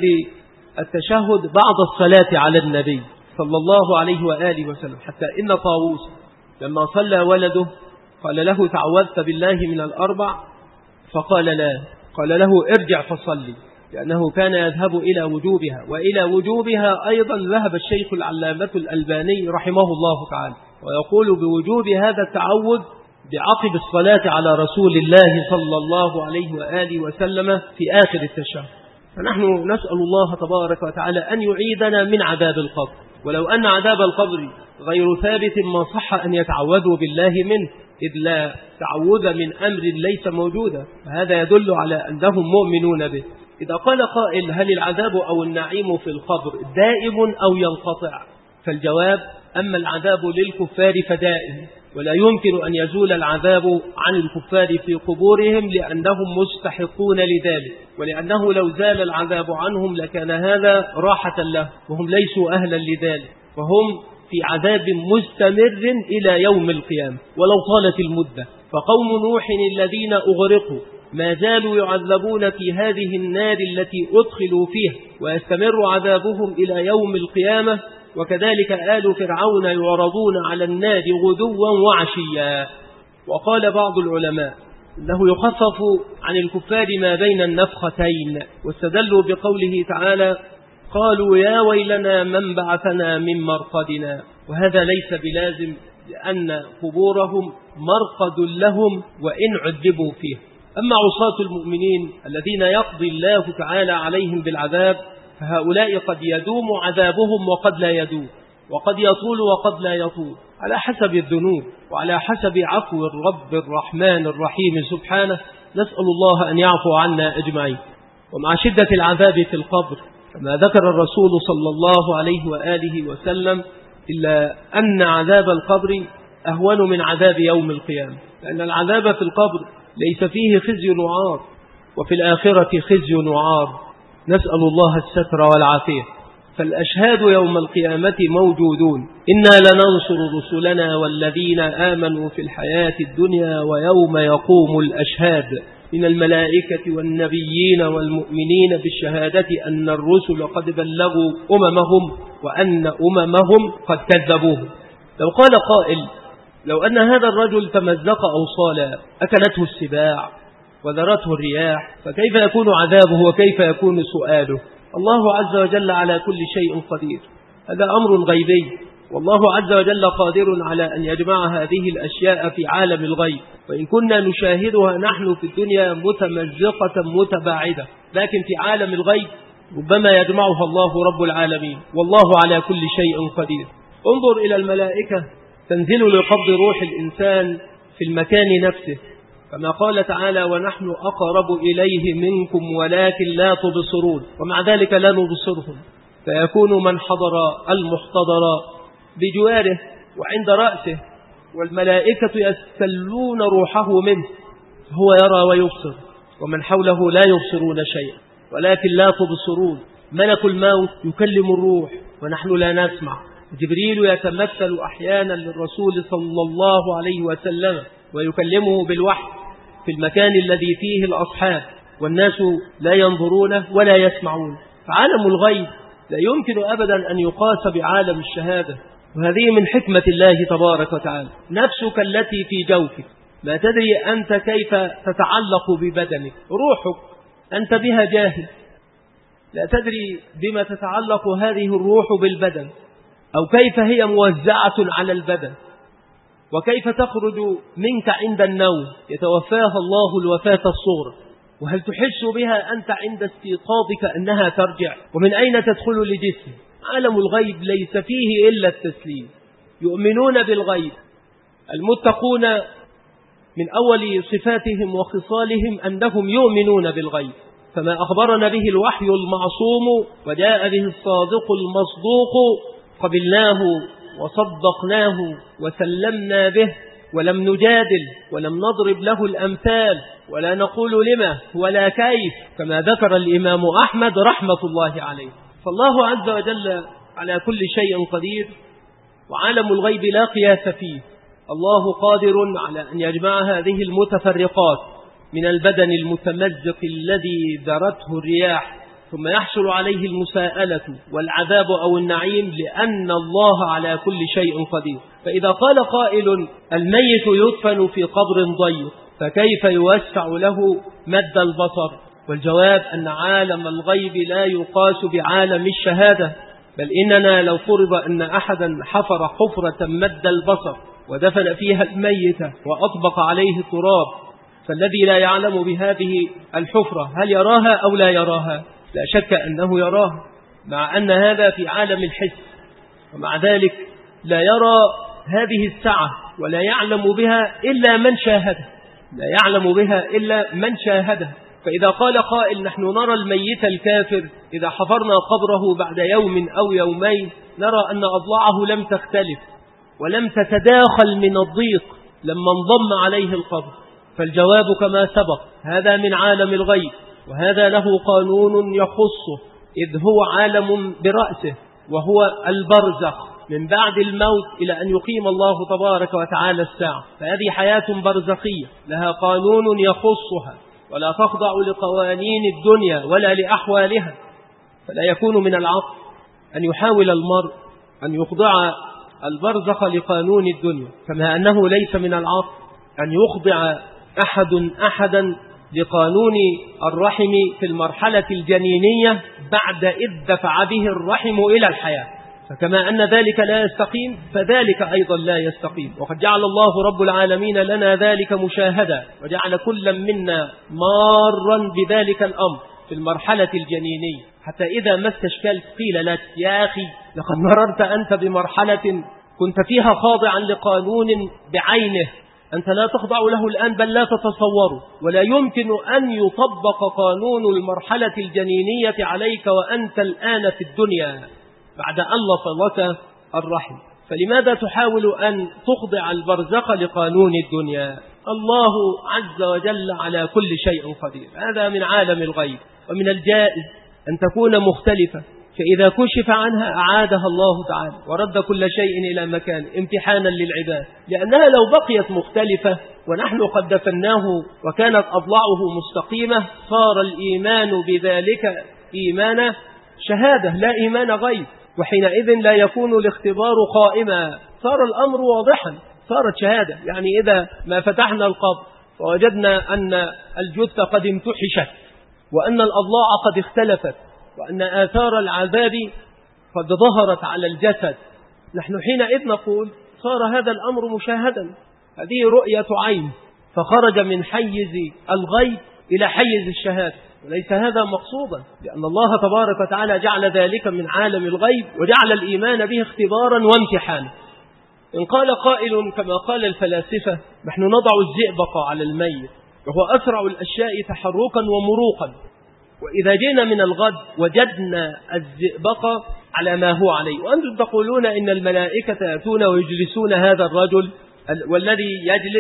التشهد بعد الصلاة على النبي صلى الله عليه وآله وسلم، حتى إن طاووس لما صلى ولده قال له: تعوذت بالله من الأربع؟ فقال لا، قال له: ارجع فصلي، لأنه كان يذهب إلى وجوبها. وإلى وجوبها أيضا ذهب الشيخ العلامة الألباني رحمه الله تعالى، ويقول بوجوب هذا التعوذ بعقب الصلاة على رسول الله صلى الله عليه وآله وسلم في آخر التشهد. فنحن نسأل الله تبارك وتعالى أن يعيدنا من عذاب القبر، ولو أن عذاب القبر غير ثابت ما صح أن يتعوذوا بالله منه، إذ لا تعوذ من أمر ليس موجودا، فهذا يدل على أنهم مؤمنون به. إذا قال قائل: هل العذاب أو النعيم في القبر دائم أو ينقطع؟ فالجواب: أما العذاب للكفار فدائم، ولا يمكن أن يزول العذاب عن الكفار في قبورهم لأنهم مستحقون لذلك، ولأنه لو زال العذاب عنهم لكان هذا راحة له، وهم ليسوا أهلا لذلك، وهم في عذاب مستمر إلى يوم القيامة ولو طالت المدة. فقوم نوح الذين أغرقوا ما زالوا يعذبون في هذه النار التي أدخلوا فيها، ويستمر عذابهم إلى يوم القيامة. وكذلك آل فرعون يعرضون على النار غدوا وعشيا. وقال بعض العلماء إنه يخفف عن الكفار ما بين النفختين، واستدلوا بقوله تعالى: قالوا يا ويلنا من بعثنا من مرقدنا. وهذا ليس بلازم، لأن قبورهم مرقد لهم وإن عذبوا فيه. أما عصاة المؤمنين الذين يقضي الله تعالى عليهم بالعذاب فهؤلاء قد يدوم عذابهم وقد لا يدوم، وقد يطول وقد لا يطول، على حسب الذنوب وعلى حسب عفو الرب الرحمن الرحيم سبحانه. نسأل الله أن يعفو عنا أجمعين. ومع شدة العذاب في القبر كما ذكر الرسول صلى الله عليه وآله وسلم، إلا أن عذاب القبر أهون من عذاب يوم القيامة، لأن العذاب في القبر ليس فيه خزي وعار، وفي الآخرة خزي وعار، نسأل الله الستر والعافية. فالأشهاد يوم القيامة موجودون: إنا لننصر رسلنا والذين آمنوا في الحياة الدنيا ويوم يقوم الأشهاد من الملائكة والنبيين والمؤمنين بالشهادة أن الرسل قد بلغوا أممهم وأن أممهم قد كذبوه. لو قال قائل: لو أن هذا الرجل تمزق أو صال أكلته السباع وذرته الرياح، فكيف يكون عذابه وكيف يكون سؤاله؟ الله عز وجل على كل شيء قدير، هذا أمر غيبي، والله عز وجل قادر على أن يجمع هذه الأشياء في عالم الغيب، وإن كنا نشاهدها نحن في الدنيا متمزقة متباعدة، لكن في عالم الغيب ربما يجمعها الله رب العالمين، والله على كل شيء قدير. انظر إلى الملائكة تنزل لقبض روح الإنسان في المكان نفسه، كما قال تعالى: ونحن أقرب إليه منكم ولكن لا تبصرون. ومع ذلك لا نبصرهم، فيكون من حضر المحتضر بجواره وعند رأسه، والملائكة يستلون روحه منه، هو يرى ويبصر، ومن حوله لا يبصرون شيئا ولكن لا تبصرون. ملك الموت يكلم الروح ونحن لا نسمع. جبريل يتمثل أحيانا للرسول صلى الله عليه وسلم ويكلمه بالوحي في المكان الذي فيه الأصحاب والناس لا ينظرون ولا يسمعون. فعالم الغيب لا يمكن أبدا أن يقاس بعالم الشهادة، وهذه من حكمة الله تبارك وتعالى. نفسك التي في جوفك ما تدري أنت كيف تتعلق ببدنك، روحك أنت بها جاهل، لا تدري بما تتعلق هذه الروح بالبدن، أو كيف هي موزعة على البدن، وكيف تخرج منك عند النوم يتوفاها الله الوفاة الصغرى، وهل تحس بها أنت عند استيقاظك أنها ترجع، ومن أين تدخل لجسم. عالم الغيب ليس فيه إلا التسليم. يؤمنون بالغيب. المتقون من أول صفاتهم وخصالهم أنهم يؤمنون بالغيب، فما أخبرنا به الوحي المعصوم وجاء به الصادق المصدوق قبلناه وصدقناه وسلمنا به، ولم نجادل ولم نضرب له الأمثال ولا نقول لما ولا كيف، كما ذكر الإمام أحمد رحمة الله عليه. فالله عز وجل على كل شيء قدير، وعالم الغيب لا قياس فيه. الله قادر على أن يجمع هذه المتفرقات من البدن المتمزق الذي ذرته الرياح، ثم يحصل عليه المساءلة والعذاب أو النعيم، لأن الله على كل شيء قدير. فإذا قال قائل الميت يدفن في قبر ضيق فكيف يوسع له مد البصر؟ والجواب أن عالم الغيب لا يقاس بعالم الشهادة، بل إننا لو فرض أن أحدا حفر حفرة مد البصر ودفن فيها الميت وأطبق عليه التراب، فالذي لا يعلم بهذه الحفرة هل يراها أو لا يراها؟ لا شك أنه يراها، مع أن هذا في عالم الحس، ومع ذلك لا يرى هذه السعة ولا يعلم بها إلا من شاهده، لا يعلم بها إلا من شاهده. فإذا قال قائل نحن نرى الميت الكافر إذا حفرنا قبره بعد يوم أو يومين نرى أن أضلاعه لم تختلف ولم تتداخل من الضيق لما انضم عليه القبر، فالجواب كما سبق، هذا من عالم الغيب، وهذا له قانون يخصه، إذ هو عالم برأسه، وهو البرزخ من بعد الموت إلى أن يقيم الله تبارك وتعالى الساعة. فهذه حياة برزخية لها قانون يخصها، ولا تخضع لقوانين الدنيا ولا لأحوالها. فلا يكون من العقل أن يحاول المرء أن يخضع البرزخ لقانون الدنيا، كما أنه ليس من العقل أن يخضع أحدا لقانون الرحم في المرحلة الجنينية بعد إذ دفع به الرحم إلى الحياة. فكما أن ذلك لا يستقيم فذلك أيضا لا يستقيم، وقد جعل الله رب العالمين لنا ذلك مشاهدا، وجعل كل منا مارا بذلك الأمر في المرحلة الجنينية، حتى إذا ما استشكلت قيل لك يا أخي لقد مررت أنت بمرحلة كنت فيها خاضعا لقانون بعينه، أنت لا تخضع له الآن بل لا تتصوره، ولا يمكن أن يطبق قانون المرحلة الجنينية عليك وأنت الآن في الدنيا بعد أن لطلك الرحم. فلماذا تحاول أن تخضع البرزخ لقانون الدنيا؟ الله عز وجل على كل شيء قدير. هذا من عالم الغيب، ومن الجائز أن تكون مختلفة، فإذا كشف عنها أعادها الله تعالى ورد كل شيء إلى مكان امتحانا للعباد، لأنها لو بقيت مختلفة ونحن قد دفناه وكانت أضلاعه مستقيمة صار الإيمان بذلك إيمان شهادة لا إيمان غيب، وحينئذ لا يكون الاختبار قائما، صار الأمر واضحا، صارت شهادة. يعني إذا ما فتحنا القبر ووجدنا أن الجثة قد امتحشت وأن الأضلاع قد اختلفت وأن آثار العذاب قد ظهرت على الجسد، نحن حينئذ نقول صار هذا الأمر مشاهدا، هذه رؤية عين، فخرج من حيز الغيب إلى حيز الشهادة، وليس هذا مقصودا، لأن الله تبارك وتعالى جعل ذلك من عالم الغيب وجعل الإيمان به اختبارا وامتحانا. إن قال قائل كما قال الفلاسفة نحن نضع الزئبق على الميت وهو أسرع الأشياء تحركا ومروقا، وإذا جينا من الغد وجدنا الزئبق على ما هو عليه، وأنتم تقولون إن الملائكة يأتون ويجلسون هذا الرجل والذي يجلس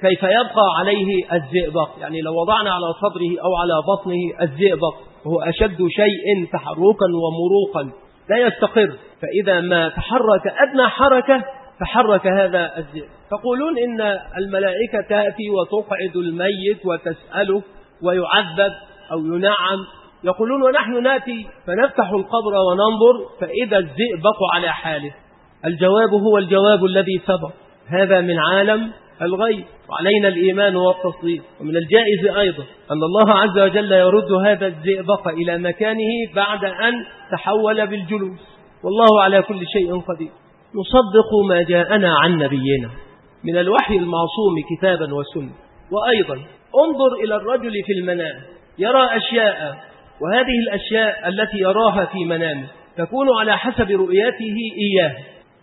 كيف يبقى عليه الزئبق، يعني لو وضعنا على صدره أو على بطنه الزئبق وهو أشد شيء تحركا ومروقا لا يستقر، فإذا ما تحرك أدنى حركة تحرك هذا الزئبق. تقولون إن الملائكة تأتي وتقعد الميت وتسأله ويعذب أو ينعم، يقولون ونحن نأتي فنفتح القبر وننظر فإذا الزئبق على حاله. الجواب هو الجواب الذي سبق، هذا من عالم الغيب، وعلينا الإيمان والتصديق. ومن الجائز أيضا أن الله عز وجل يرد هذا الزئبق إلى مكانه بعد أن تحول بالجلوس، والله على كل شيء قدير. نصدق ما جاءنا عن نبينا من الوحي المعصوم كتابا وسنة. وأيضا انظر إلى الرجل في المنام يرى أشياء، وهذه الأشياء التي يراها في منامه تكون على حسب رؤيته إياه،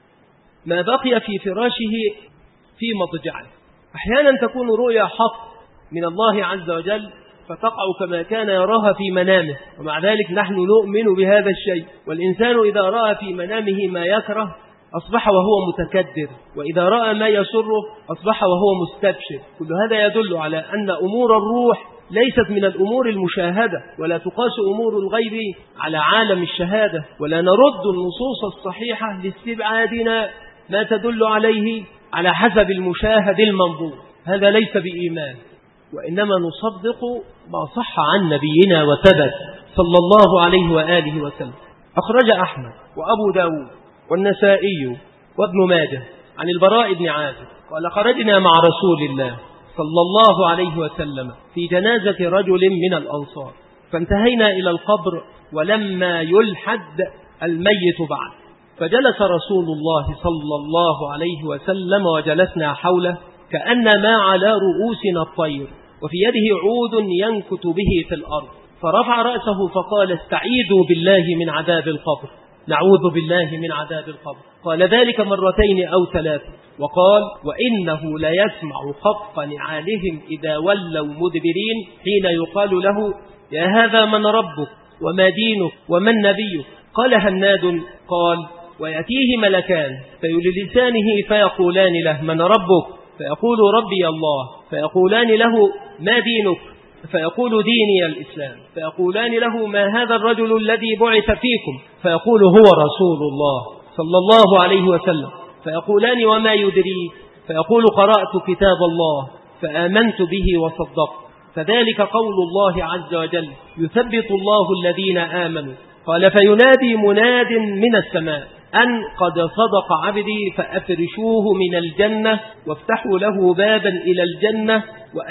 ما بقي في فراشه في مضجعه. أحيانا تكون رؤيا حق من الله عز وجل فتقع كما كان يراها في منامه، ومع ذلك نحن نؤمن بهذا الشيء. والإنسان إذا رأى في منامه ما يكره أصبح وهو متكدر، وإذا رأى ما يسره أصبح وهو مستبشر. كل هذا يدل على أن أمور الروح ليست من الأمور المشاهدة، ولا تقاس أمور الغيب على عالم الشهادة، ولا نرد النصوص الصحيحة لاستبعادنا ما تدل عليه على حسب المشاهد المنظور. هذا ليس بإيمان، وإنما نصدق ما صح عن نبينا وثبت صلى الله عليه وآله وسلم. أخرج أحمد وأبو داود والنسائي وابن ماجه عن البراء بن عازب قال خرجنا مع رسول الله صلى الله عليه وسلم في جنازة رجل من الأنصار، فانتهينا إلى القبر ولما يلحد الميت بعد، فجلس رسول الله صلى الله عليه وسلم وجلسنا حوله كأنما على رؤوسنا الطير، وفي يده عود ينكت به في الأرض، فرفع رأسه فقال استعيذوا بالله من عذاب القبر، نعوذ بالله من عذاب القبر. قال ذلك مرتين أو ثلاث، وقال وإنه ليسمع خفق نعالهم إذا ولوا مدبرين حين يقال له يا هذا من ربك وما دينك ومن نبيك؟ قال هناد قال ويأتيه ملكان فيلسانه فيقولان له من ربك؟ فيقول ربي الله. فيقولان له ما دينك؟ فيقول ديني الإسلام. فيقولان له ما هذا الرجل الذي بعث فيكم؟ فيقول هو رسول الله صلى الله عليه وسلم. فيقولان وما يدريك؟ فيقول قرأت كتاب الله فآمنت به وصدقت. فذلك قول الله عز وجل يثبت الله الذين آمنوا. قال فينادي مناد من السماء أن قد صدق عبدي فأفرشوه من الجنة وافتحوا له بابا إلى الجنة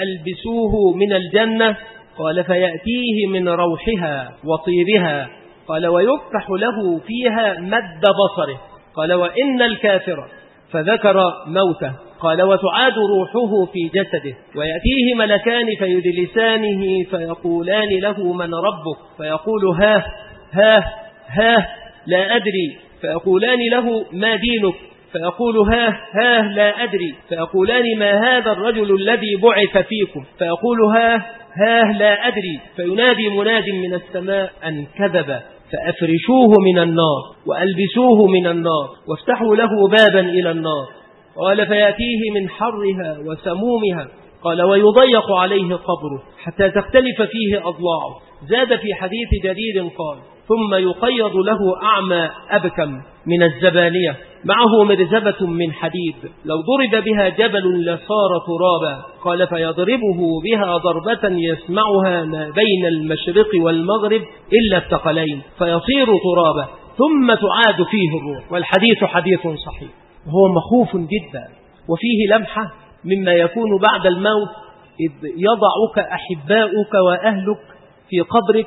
وألبسوه من الجنة. قال فيأتيه من روحها وطيبها. قال ويفتح له فيها مد بصره. قال وإن الكافر فذكر موته. قال وتعاد روحه في جسده ويأتيه ملكان فيجلسانه فيقولان له من ربك؟ فيقول ها ها ها لا أدري. فيقولان له ما دينك؟ فيقول ها ها لا أدري. فيقولان ما هذا الرجل الذي بعث فيكم؟ فيقول ها ها لا أدري. فينادي مناد من السماء أن كذب فأفرشوه من النار وألبسوه من النار وافتحوا له بابا إلى النار. قال فيأتيه من حرها وسمومها. قال ويضيق عليه قبره حتى تختلف فيه أضلاعه. زاد في حديث جرير قال ثم يقيض له أعمى أبكم من الزبانية معه مرزبة من حديد لو ضرب بها جبل لصار ترابا. قال فيضربه بها ضربة يسمعها ما بين المشرق والمغرب إلا الثقلين فيصير ترابا ثم تعاد فيه الروح. والحديث حديث صحيح وهو مخوف جدا، وفيه لمحة مما يكون بعد الموت إذ يضعك أحباؤك وأهلك في قبرك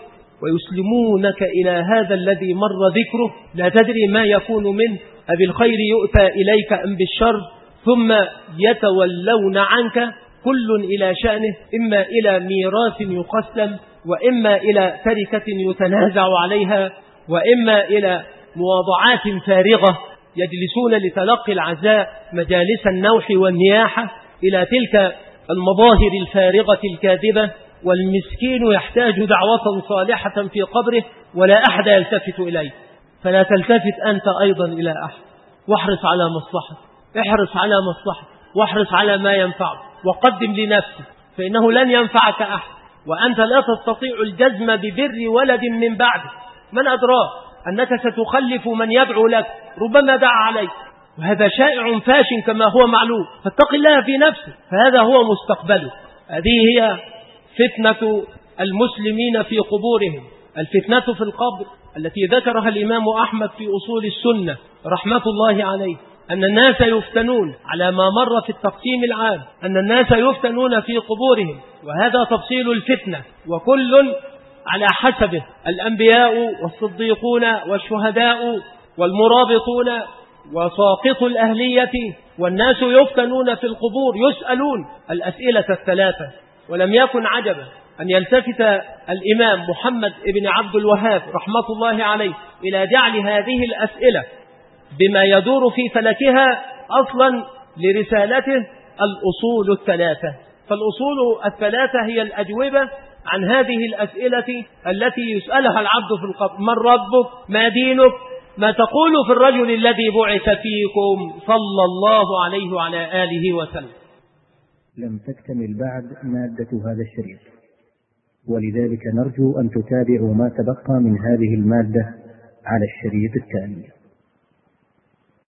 ويسلمونك إلى هذا الذي مر ذكره لا تدري ما يكون منه، أبالخير يؤتى إليك أم بالشر، ثم يتولون عنك كل إلى شأنه، إما إلى ميراث يقسم وإما إلى تركة يتنازع عليها وإما إلى مواضعات فارغة يجلسون لتلقي العزاء مجالس النوح والنياحة إلى تلك المظاهر الفارغة الكاذبة. والمسكين يحتاج دعوة صالحة في قبره ولا أحد يلتفت إليه، فلا تلتفت أنت أيضا إلى أحد، واحرص على مصلحة، احرص على مصلحة، واحرص على ما ينفعك. وقدم لنفسك، فإنه لن ينفعك أحد، وأنت لا تستطيع الجزم ببر ولد من بعدك. من أدراك أنك ستخلف من يدعو لك، ربما دعا عليك، وهذا شائع فاش كما هو معلوم. فاتق الله في نفسك، فهذا هو مستقبلك. هذه هي فتنة المسلمين في قبورهم، الفتنة في القبر التي ذكرها الإمام أحمد في أصول السنة رحمة الله عليه، أن الناس يفتنون على ما مر في التقسيم العام، أن الناس يفتنون في قبورهم، وهذا تفصيل الفتنة، وكل على حسبه، الأنبياء والصديقون والشهداء والمرابطون وساقط الأهلية، والناس يفتنون في القبور يسألون الأسئلة الثلاثة. ولم يكن عجبا أن يلتفت الإمام محمد بن عبد الوهاب رحمة الله عليه إلى جعل هذه الأسئلة بما يدور في فلكها أصلا لرسالته الأصول الثلاثة. فالأصول الثلاثة هي الأجوبة عن هذه الأسئلة التي يسألها العبد في القبر: من ربك؟ ما دينك؟ ما تقول في الرجل الذي بعث فيكم صلى الله عليه وعلى آله وسلم. لم تكتمل بعد مادة هذا الشريط، ولذلك نرجو أن تتابعوا ما تبقى من هذه المادة على الشريط التالي.